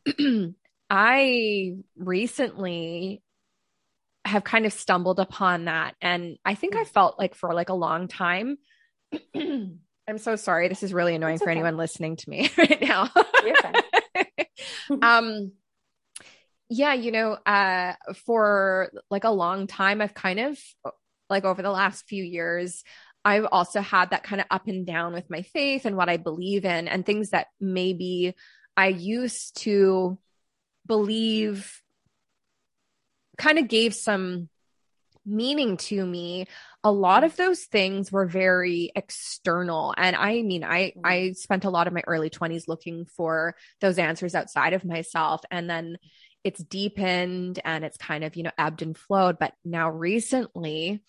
I recently have kind of stumbled upon that and I think I Mm. felt like for like a long time I'm so sorry. This is really annoying It's for okay. anyone listening to me right now. You're fine. um yeah, for like a long time, I've kind of like over the last few years, I've also had that kind of up and down with my faith and what I believe in and things that maybe I used to believe kind of gave some meaning to me. A lot of those things were very external. And I mean, I spent a lot of my early 20s looking for those answers outside of myself. And then it's deepened and it's kind of, ebbed and flowed. But now recently,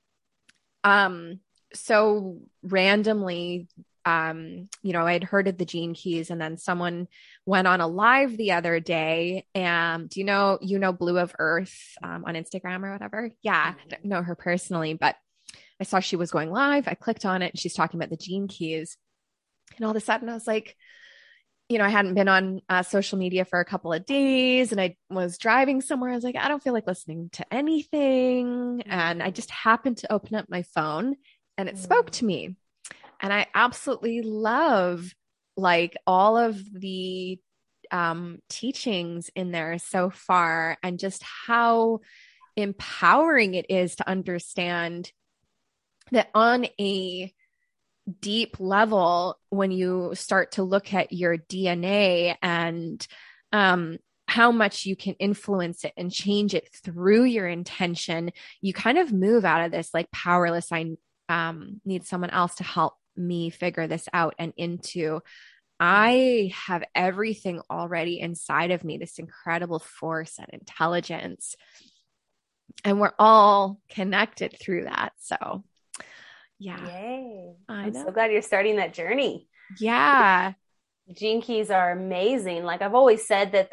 so randomly, I'd heard of the Gene Keys and then someone went on a live the other day. And Blue of Earth on Instagram or whatever. Yeah, I don't know her personally, but I saw she was going live. I clicked on it and she's talking about the Gene Keys. And all of a sudden I was like, I hadn't been on social media for a couple of days and I was driving somewhere. I was like, I don't feel like listening to anything. And I just happened to open up my phone and it spoke to me. And I absolutely love like all of the teachings in there so far and just how empowering it is to understand that on a deep level, when you start to look at your DNA and how much you can influence it and change it through your intention, you kind of move out of this like powerless, I need someone else to help me figure this out, and into I have everything already inside of me, this incredible force and intelligence. And we're all connected through that. So yeah. Yay. I I'm know. so glad you're starting that journey. Yeah. Gene keys are amazing. Like I've always said that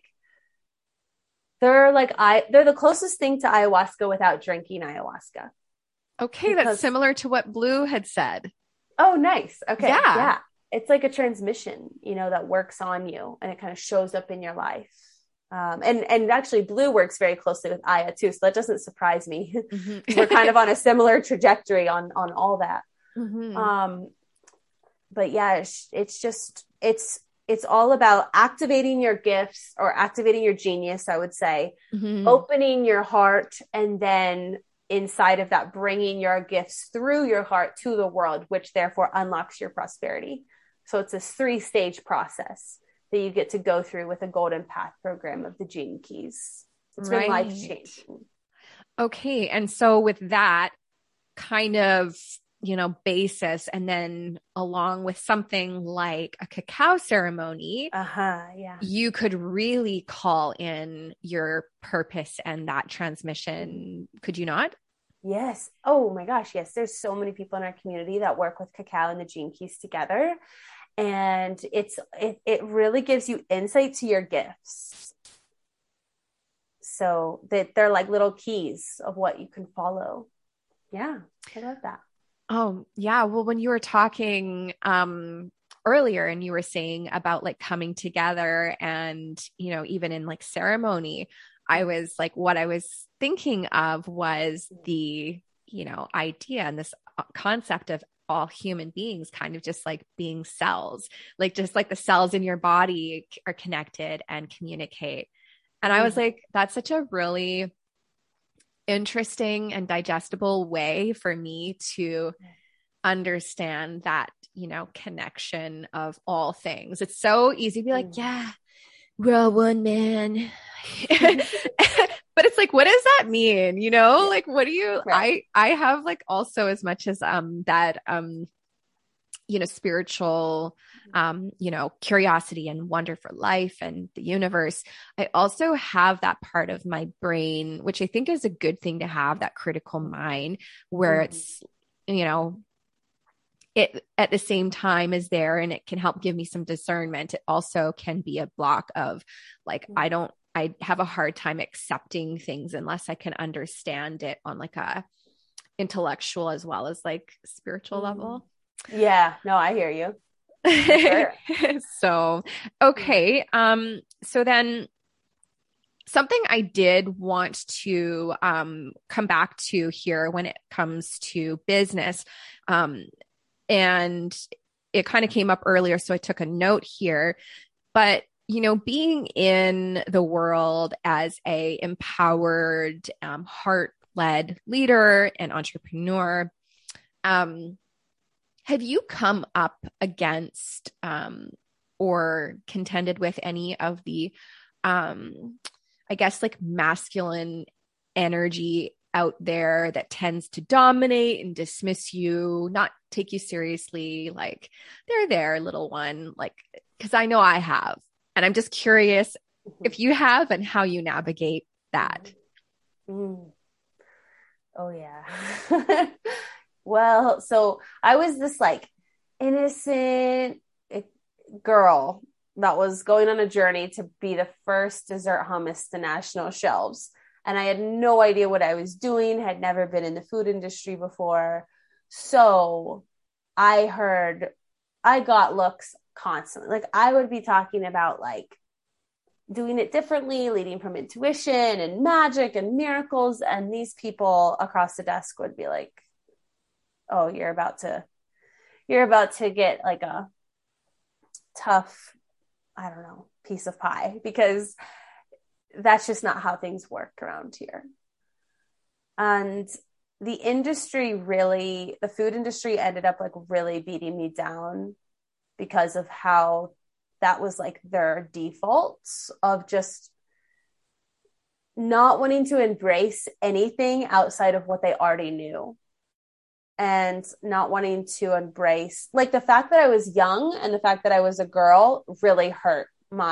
they're the closest thing to ayahuasca without drinking ayahuasca. Okay, that's Because similar to what Blue had said. oh nice. Okay. Yeah. Yeah. It's like a transmission, that works on you and it kind of shows up in your life. And actually Blue works very closely with Aya too. So that doesn't surprise me. Mm-hmm. We're kind of on a similar trajectory on all that. Mm-hmm. But yeah, it's all about activating your gifts or activating your genius, I would say, Mm-hmm. opening your heart, and then inside of that, bringing your gifts through your heart to the world, which therefore unlocks your prosperity. So it's this 3-stage process that you get to go through with a Golden Path program of the Gene Keys. It's been life changing. Okay. And so with that kind of, basis, and then along with something like a cacao ceremony, Yeah. you could really call in your purpose and that transmission. Could you not? Yes. Oh my gosh. Yes. There's so many people in our community that work with cacao and the Gene Keys together. And it really gives you insight to your gifts. So that they're like little keys of what you can follow. Yeah. I love that. Oh, yeah. Well, when you were talking earlier and you were saying about like coming together and, even in like ceremony, I was like, what I was thinking of was the, idea and this concept of all human beings kind of just like being cells, like just like the cells in your body are connected and communicate. And I was like, that's such a really interesting and digestible way for me to understand that, connection of all things. It's so easy to be like, yeah, we're all one man. But it's like, what does that mean? Like, what do you, right. I have like also as much as that, spiritual, curiosity and wonder for life and the universe, I also have that part of my brain, which I think is a good thing to have, that critical mind where it's, it at the same time is there and it can help give me some discernment. It also can be a block of like, I have a hard time accepting things unless I can understand it on like a intellectual as well as like spiritual level. Yeah, no, I hear you. Sure. So, okay. So then something I did want to come back to here when it comes to business, and it kind of came up earlier, so I took a note here, but being in the world as a empowered, heart-led leader and entrepreneur, have you come up against or contended with any of the, I guess, like masculine energy out there that tends to dominate and dismiss you, not take you seriously, like they're there, little one, like, because I know I have. And I'm just curious if you have and how you navigate that. Oh, yeah. Well, so I was this like innocent girl that was going on a journey to be the first dessert hummus to national shelves. And I had no idea what I was doing, had never been in the food industry before. So I got looks constantly. Like I would be talking about like doing it differently, leading from intuition and magic and miracles. And these people across the desk would be like, oh, you're about to get like a tough, I don't know, piece of pie, because that's just not how things work around here. And the food industry ended up like really beating me down because of how that was like their defaults of just not wanting to embrace anything outside of what they already knew, and not wanting to embrace like the fact that I was young and the fact that I was a girl really hurt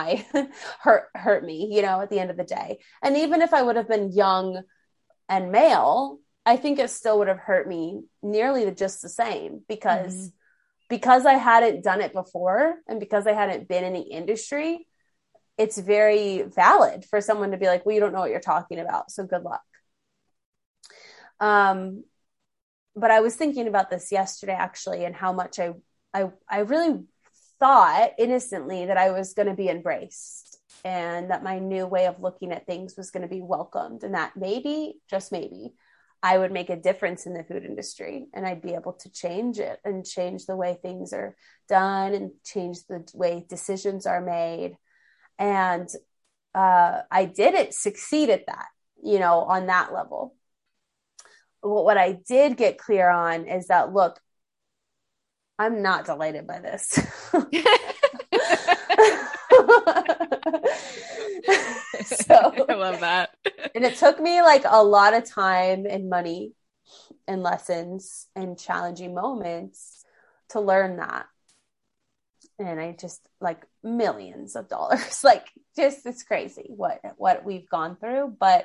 me, at the end of the day. And even if I would have been young and male, I think it still would have hurt me nearly just the same, because I hadn't done it before and because I hadn't been in the industry, it's very valid for someone to be like, well, you don't know what you're talking about, so good luck. But I was thinking about this yesterday actually, and how much I really thought innocently that I was going to be embraced and that my new way of looking at things was going to be welcomed, and that maybe, just maybe, I would make a difference in the food industry and I'd be able to change it and change the way things are done and change the way decisions are made. And I didn't succeed at that, on that level. But what I did get clear on is that, look, I'm not delighted by this. So, I love that. And it took me like a lot of time and money and lessons and challenging moments to learn that. And I just like millions of dollars, like just, it's crazy what we've gone through. But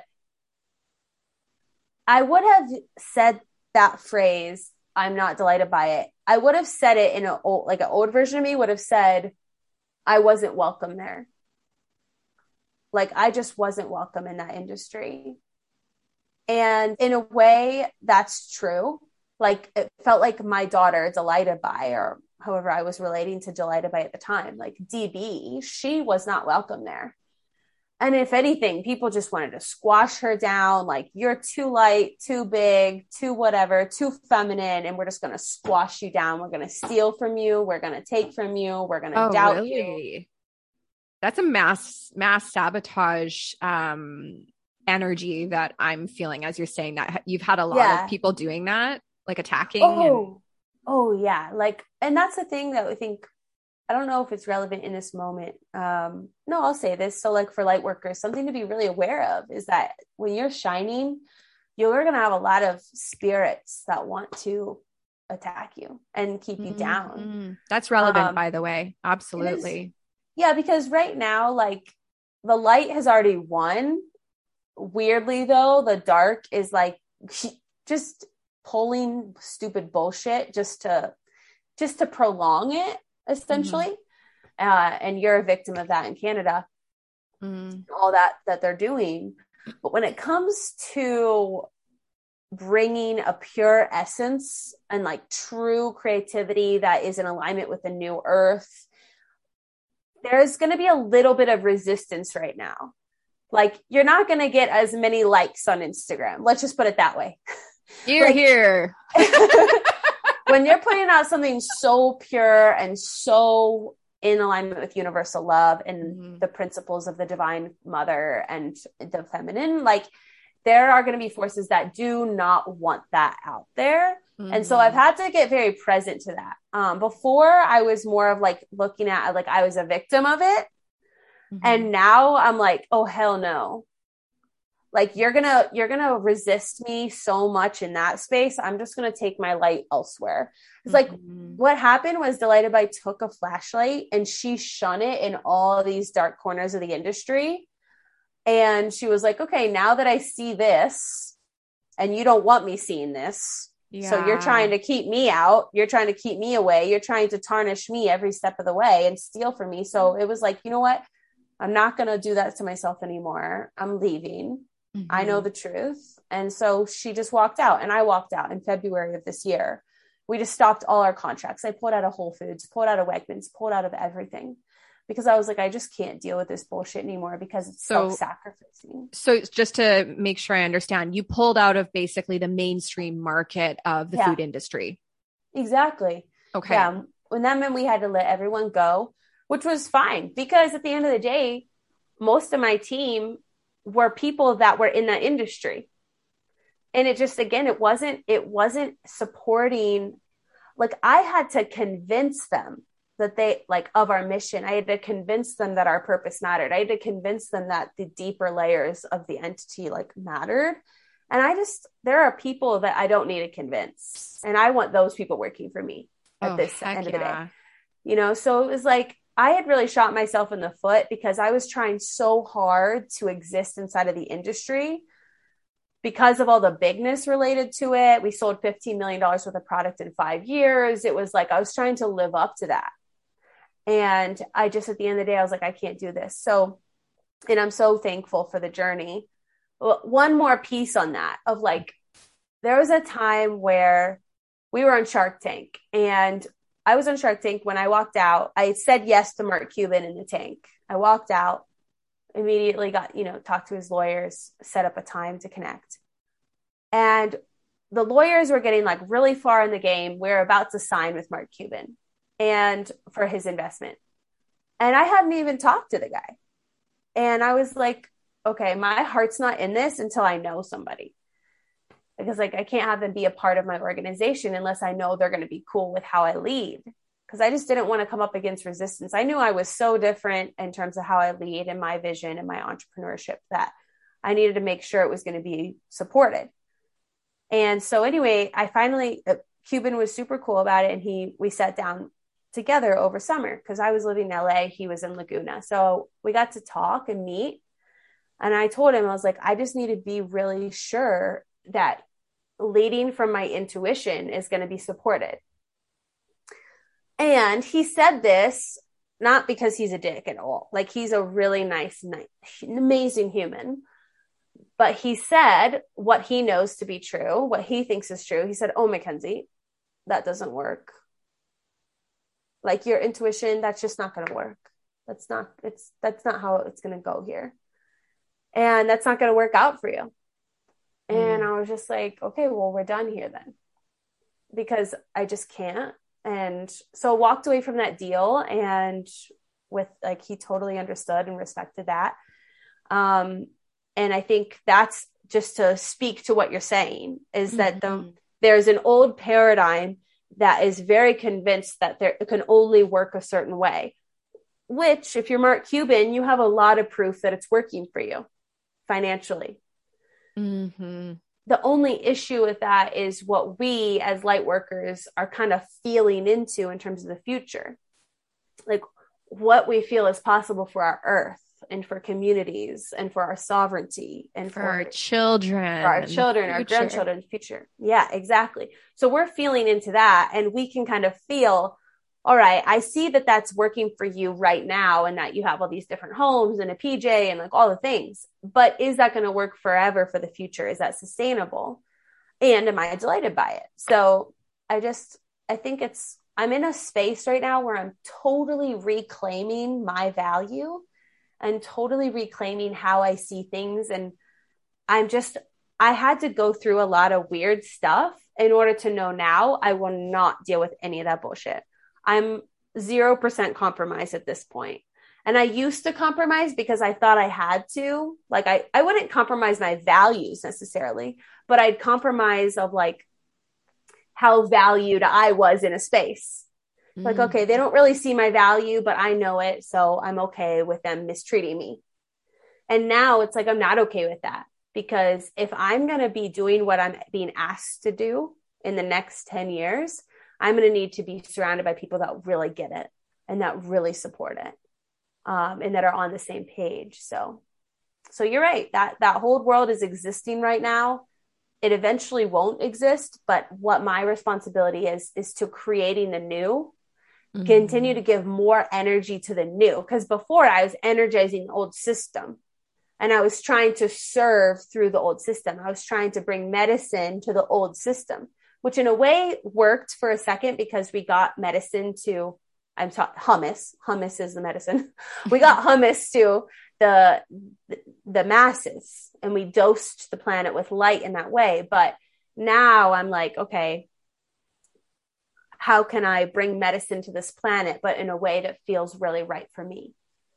I would have said that phrase, I'm not delighted by it. I would have said it in an old version of me would have said, I wasn't welcome there. Like, I just wasn't welcome in that industry. And in a way, that's true. Like, it felt like my daughter, Delighted By, or however I was relating to Delighted By at the time, like DB, she was not welcome there. And if anything, people just wanted to squash her down. Like, you're too light, too big, too whatever, too feminine. And we're just going to squash you down. We're going to steal from you. We're going to take from you. We're going to doubt you. That's a mass sabotage energy that I'm feeling as you're saying that. You've had a lot of people doing that, like attacking. Oh yeah. Like, and that's the thing that I think, I don't know if it's relevant in this moment. No, I'll say this. So like for light workers, something to be really aware of is that when you're shining, you're going to have a lot of spirits that want to attack you and keep you down. That's relevant, by the way. Absolutely. Yeah, because right now, like the light has already won. Weirdly, though, the dark is like just pulling stupid bullshit just to prolong it, essentially. And you're a victim of that in Canada. All that they're doing. But when it comes to bringing a pure essence and like true creativity that is in alignment with the new earth, there's going to be a little bit of resistance right now. Like you're not going to get as many likes on Instagram. Let's just put it that way. Here, like, here. When you're putting out something so pure and so in alignment with universal love and the principles of the divine mother and the feminine, like there are going to be forces that do not want that out there. And so I've had to get very present to that. Before I was more of like looking at like I was a victim of it. And now I'm like, oh, hell no. Like you're going to resist me so much in that space. I'm just going to take my light elsewhere. It's like what happened was Delighted took a flashlight and she shone it in all these dark corners of the industry. And she was like, okay, now that I see this and you don't want me seeing this. Yeah. So you're trying to keep me out. You're trying to keep me away. You're trying to tarnish me every step of the way and steal from me. So it was like, you know what? I'm not going to do that to myself anymore. I'm leaving. I know the truth. And so she just walked out and I walked out in February of this year. We just stopped all our contracts. I pulled out of Whole Foods, pulled out of Wegmans, pulled out of everything because I was like, I just can't deal with this bullshit anymore because it's self-sacrificing. So just to make sure I understand, you pulled out of basically the mainstream market of the food industry. Exactly. Okay. Yeah. When that meant we had to let everyone go, which was fine because at the end of the day, most of my team were people that were in that industry. And it just, again, it wasn't supporting, like I had to convince them that they like of our mission. I had to convince them that our purpose mattered. I had to convince them that the deeper layers of the entity like mattered. And there are people that I don't need to convince. And I want those people working for me at this end of the day. You know, so it was like, I had really shot myself in the foot because I was trying so hard to exist inside of the industry because of all the bigness related to it. We sold $15 million worth of product in 5 years. It was like, I was trying to live up to that. And I just, at the end of the day, I was like, I can't do this. So, and I'm so thankful for the journey. One more piece on that of like, there was a time where we were on Shark Tank and I was on Shark Tank. When I walked out, I said yes to Mark Cuban in the tank. I walked out, immediately got, talked to his lawyers, set up a time to connect. And the lawyers were getting like really far in the game. We're about to sign with Mark Cuban and for his investment. And I hadn't even talked to the guy. And I was like, okay, my heart's not in this until I know somebody. Because like, I can't have them be a part of my organization unless I know they're going to be cool with how I lead. Because I just didn't want to come up against resistance. I knew I was so different in terms of how I lead and my vision and my entrepreneurship that I needed to make sure it was going to be supported. And so anyway, I finally, Cuban was super cool about it. And we sat down together over summer because I was living in LA. He was in Laguna. So we got to talk and meet. And I told him, I was like, I just need to be really sure that leading from my intuition is going to be supported. And he said this not because he's a dick at all. Like he's a really nice, amazing human. But he said what he knows to be true, what he thinks is true. He said, oh, Mackenzie, that doesn't work. Like your intuition, that's just not going to work. That's not how it's going to go here. And that's not going to work out for you. And I was just like, okay, well, we're done here then. Because I just can't. And so walked away from that deal and with like, he totally understood and respected that. And I think that's just to speak to what you're saying is that there's an old paradigm that is very convinced that it can only work a certain way, which if you're Mark Cuban, you have a lot of proof that it's working for you financially. the only issue with that is what we as light workers are kind of feeling into in terms of the future, like what we feel is possible for our earth and for communities and for our sovereignty and for our children, our grandchildren, the future. Yeah, exactly. So we're feeling into that, and we can kind of feel, all right, I see that that's working for you right now, and that you have all these different homes and a PJ and like all the things, but is that going to work forever for the future? Is that sustainable? And am I delighted by it? So I think I'm in a space right now where I'm totally reclaiming my value and totally reclaiming how I see things. And I had to go through a lot of weird stuff in order to know now I will not deal with any of that bullshit. I'm 0% compromised at this point. And I used to compromise because I thought I had to. Like I wouldn't compromise my values necessarily, but I'd compromise of like how valued I was in a space. Like, okay, they don't really see my value, but I know it. So I'm okay with them mistreating me. And now it's like, I'm not okay with that, because if I'm going to be doing what I'm being asked to do in the next 10 years, I'm going to need to be surrounded by people that really get it and that really support it, and that are on the same page. So you're right. That whole world is existing right now. It eventually won't exist, but what my responsibility is to creating the new, continue to give more energy to the new. Because before I was energizing the old system, and I was trying to serve through the old system. I was trying to bring medicine to the old system, which in a way worked for a second, because we got medicine to, hummus. Hummus is the medicine. We got hummus to the masses, and we dosed the planet with light in that way. But now I'm like, okay, how can I bring medicine to this planet, but in a way that feels really right for me?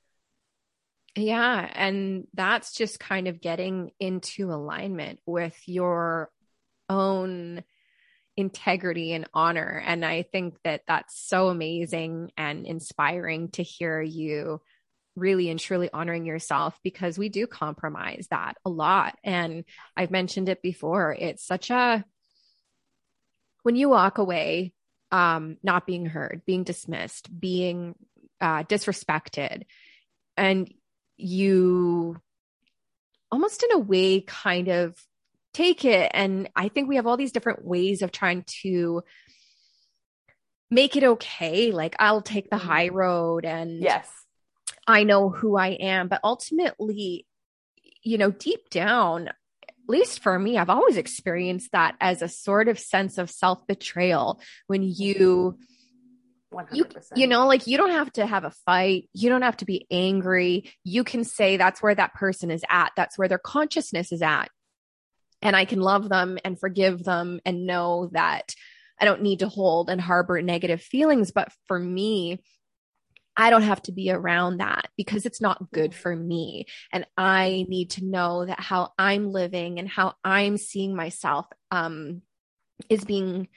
Yeah. And that's just kind of getting into alignment with your own integrity and honor. And I think that that's so amazing and inspiring to hear you really and truly honoring yourself, because we do compromise that a lot. And I've mentioned it before. It's such when you walk away, not being heard, being dismissed, being disrespected, and you almost in a way kind of take it. And I think we have all these different ways of trying to make it okay. Like, I'll take the high road, and yes, I know who I am. But ultimately, deep down, at least for me, I've always experienced that as a sort of sense of self-betrayal when you 100%. Like, you don't have to have a fight. You don't have to be angry. You can say that's where that person is at. That's where their consciousness is at. And I can love them and forgive them and know that I don't need to hold and harbor negative feelings. But for me, I don't have to be around that, because it's not good for me. And I need to know that how I'm living and how I'm seeing myself is being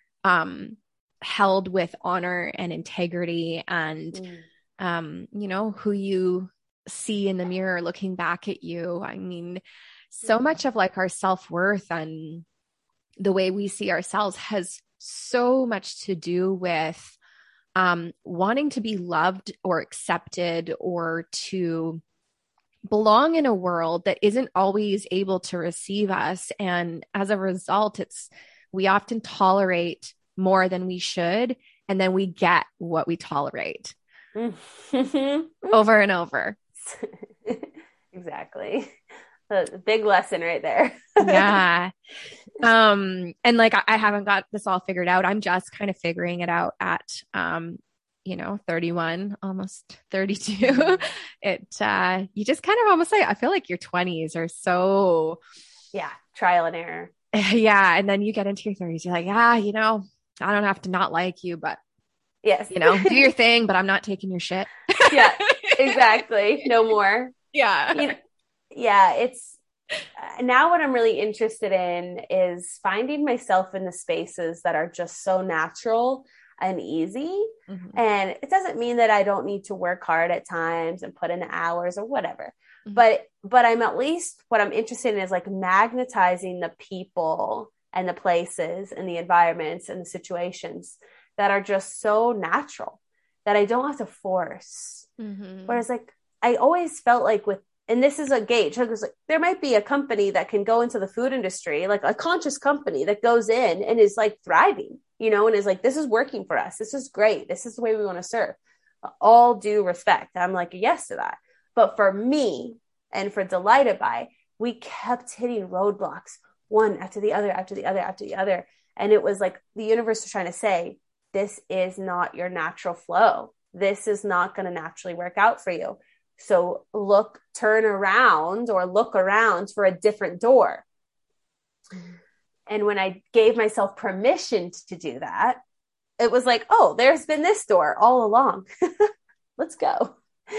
held with honor and integrity. And, who you see in the mirror looking back at you. I mean, so much of like our self-worth and the way we see ourselves has so much to do with wanting to be loved or accepted, or to belong in a world that isn't always able to receive us. And as a result, we often tolerate more than we should. And then we get what we tolerate over and over. Exactly. A big lesson right there. Yeah. And like, I haven't got this all figured out. I'm just kind of figuring it out at, 31, almost 32. You just kind of almost like, I feel like your 20s are so. Yeah. Trial and error. Yeah. And then you get into your 30s. You're like, I don't have to not like you, but yes, do your thing, but I'm not taking your shit. Yeah, exactly. No more. Yeah. Yeah. It's now what I'm really interested in is finding myself in the spaces that are just so natural. and easy. Mm-hmm. And it doesn't mean that I don't need to work hard at times and put in the hours or whatever. Mm-hmm. But I'm at least what I'm interested in is like magnetizing the people and the places and the environments and the situations that are just so natural that I don't have to force. Mm-hmm. Whereas like I always felt like with, and this is a gauge, because like there might be a company that can go into the food industry, like a conscious company that goes in and is like thriving, you know, and is like, this is working for us. This is great. This is the way we want to serve. All due respect. I'm like, yes to that. But for me and for Delighted By, we kept hitting roadblocks, one after the other, after the other, after the other. And it was like the universe was trying to say, this is not your natural flow. This is not going to naturally work out for you. So turn around or look around for a different door. And when I gave myself permission to do that, it was like, oh, there's been this door all along. Let's go.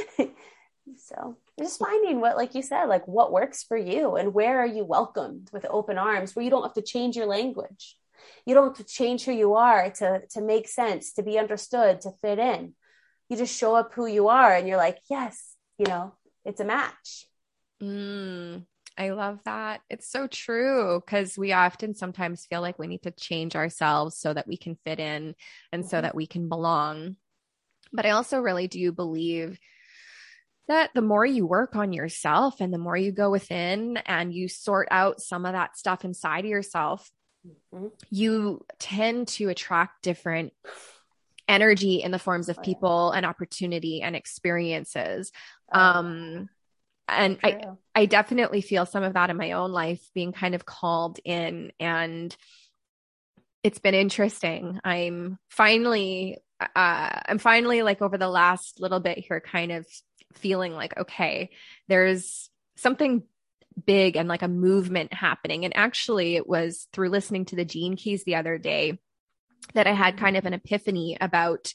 So just finding what, like you said, like what works for you and where are you welcomed with open arms, where you don't have to change your language. You don't have to change who you are to make sense, to be understood, to fit in. You just show up who you are and you're like, yes, you know, it's a match. I love that. It's so true because we often sometimes feel like we need to change ourselves so that we can fit in and so that we can belong. But I also really do believe that the more you work on yourself and the more you go within and you sort out some of that stuff inside of yourself, you tend to attract different energy in the forms of people and opportunity and experiences. And I definitely feel some of that in my own life being kind of called in, and it's been interesting. I'm finally like over the last little bit here kind of feeling like, okay, there's something big and like a movement happening. And actually it was through listening to the Gene Keys the other day that I had kind of an epiphany about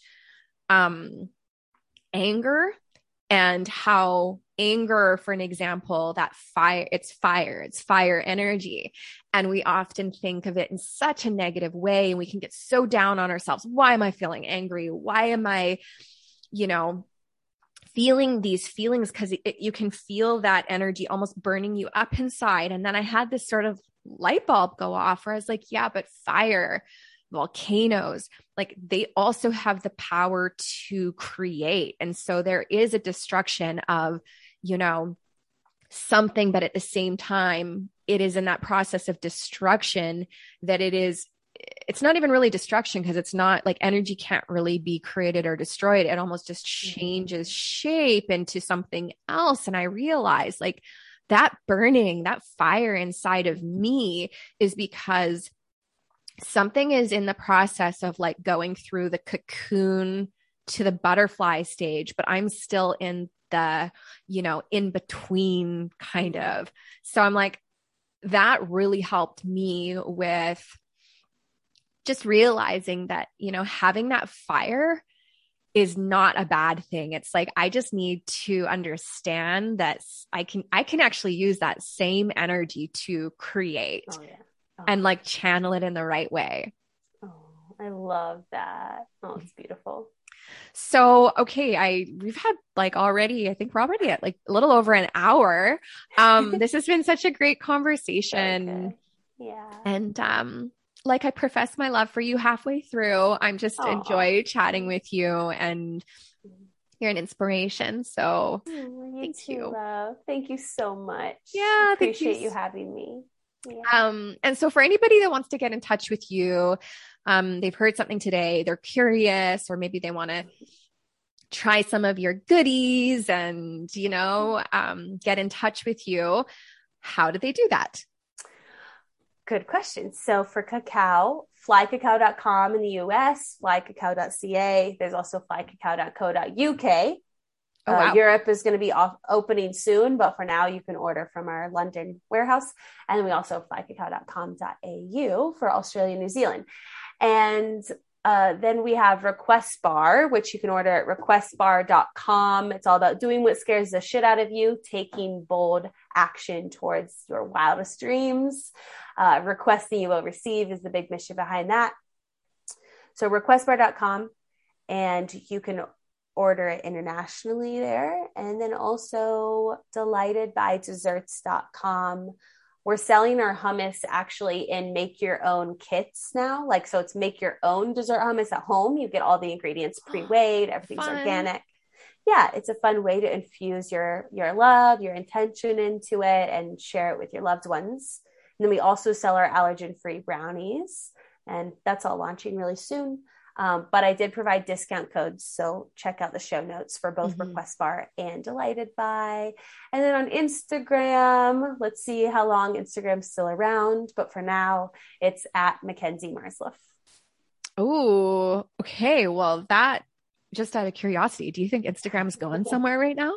anger and how anger, for an example, that it's fire energy. And we often think of it in such a negative way. And we can get so down on ourselves. Why am I feeling angry? Why am I, feeling these feelings? Because you can feel that energy almost burning you up inside. And then I had this sort of light bulb go off where I was like, yeah, but fire, volcanoes, like they also have the power to create. And so there is a destruction of, something, but at the same time, it is in that process of destruction that it's not even really destruction because it's not like energy can't really be created or destroyed. It almost just changes shape into something else. And I realized like that burning, that fire inside of me is because something is in the process of like going through the cocoon to the butterfly stage, but I'm still in the, in between kind of. So I'm like, that really helped me with just realizing that, having that fire is not a bad thing. It's like, I just need to understand that I can actually use that same energy to create and like channel it in the right way. Oh, I love that. Oh, it's beautiful. So, okay, we've had like already, I think we're already at like a little over an hour. This has been such a great conversation. Okay. Yeah. And, like I profess my love for you halfway through. I'm just enjoy chatting with you, and you're an inspiration. So thank you. Love. Thank you so much. Yeah. Appreciate you having me. Yeah. And so for anybody that wants to get in touch with you, they've heard something today, they're curious, or maybe they want to try some of your goodies and, get in touch with you. How do they do that? Good question. So for cacao, flycacao.com in the US, flycacao.ca. There's also flycacao.co.uk. Oh, wow. Europe is going to be opening soon, but for now you can order from our London warehouse. And then we also have flycacao.com.au for Australia and New Zealand. And then we have Request Bar, which you can order at requestbar.com. It's all about doing what scares the shit out of you, taking bold action towards your wildest dreams. Requesting you will receive is the big mission behind that. So requestbar.com, and you can order it internationally there. And then also delightedbydesserts.com. We're selling our hummus actually in make your own kits now. Like, so it's make your own dessert hummus at home. You get all the ingredients pre-weighed, everything's Fun. organic. Yeah, it's a fun way to infuse your love, your intention into it, and share it with your loved ones. And then we also sell our allergen-free brownies, and that's all launching really soon. But I did provide discount codes, so check out the show notes for both Request Bar and Delighted By. And then on Instagram, let's see how long Instagram's still around, but for now, it's at Mackenzie Marsliff. Oh, okay. Well, that, just out of curiosity, do you think Instagram's going somewhere right now?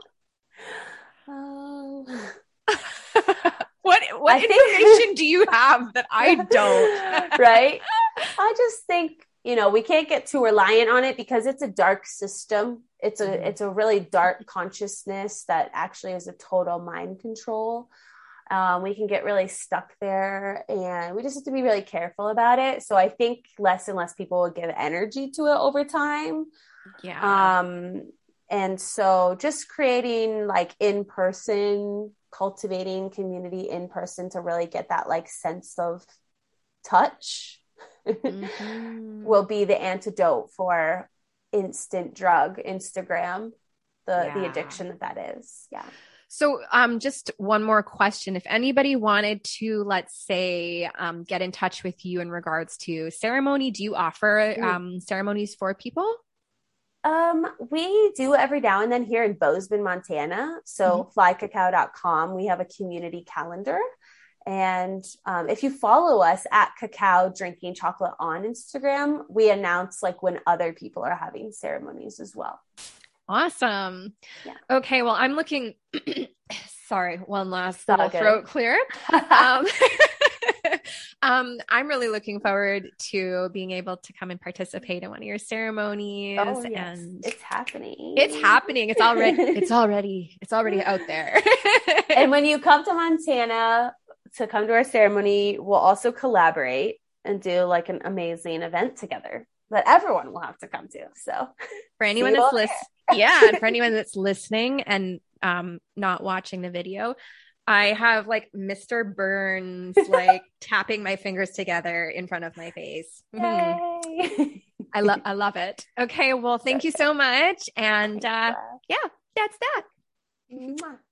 What information do you have that I don't? Right? I just think, we can't get too reliant on it because it's a dark system. It's a really dark consciousness that actually is a total mind control. We can get really stuck there, and we just have to be really careful about it. So I think less and less people will give energy to it over time. Yeah. And so just creating like in-person, cultivating community in person to really get that like sense of touch will be the antidote for instant drug Instagram, the addiction that is. Yeah. So just one more question. If anybody wanted to, let's say, get in touch with you in regards to ceremony, do you offer ceremonies for people? We do every now and then here in Bozeman, Montana. So flycacao.com, we have a community calendar. And if you follow us at Cacao Drinking Chocolate on Instagram, we announce like when other people are having ceremonies as well. Awesome. Yeah. Okay. Well, I'm looking, sorry, one last little throat clear. I'm really looking forward to being able to come and participate in one of your ceremonies. Oh, yes. And it's happening. It's happening. It's already out there. And when you come to Montana to come to our ceremony, we'll also collaborate and do like an amazing event together that everyone will have to come to. So for anyone that's and for anyone that's listening and not watching the video, I have like Mr. Burns like tapping my fingers together in front of my face. Yay. I love it. Okay, well, thank you so much. And that's that. Mwah.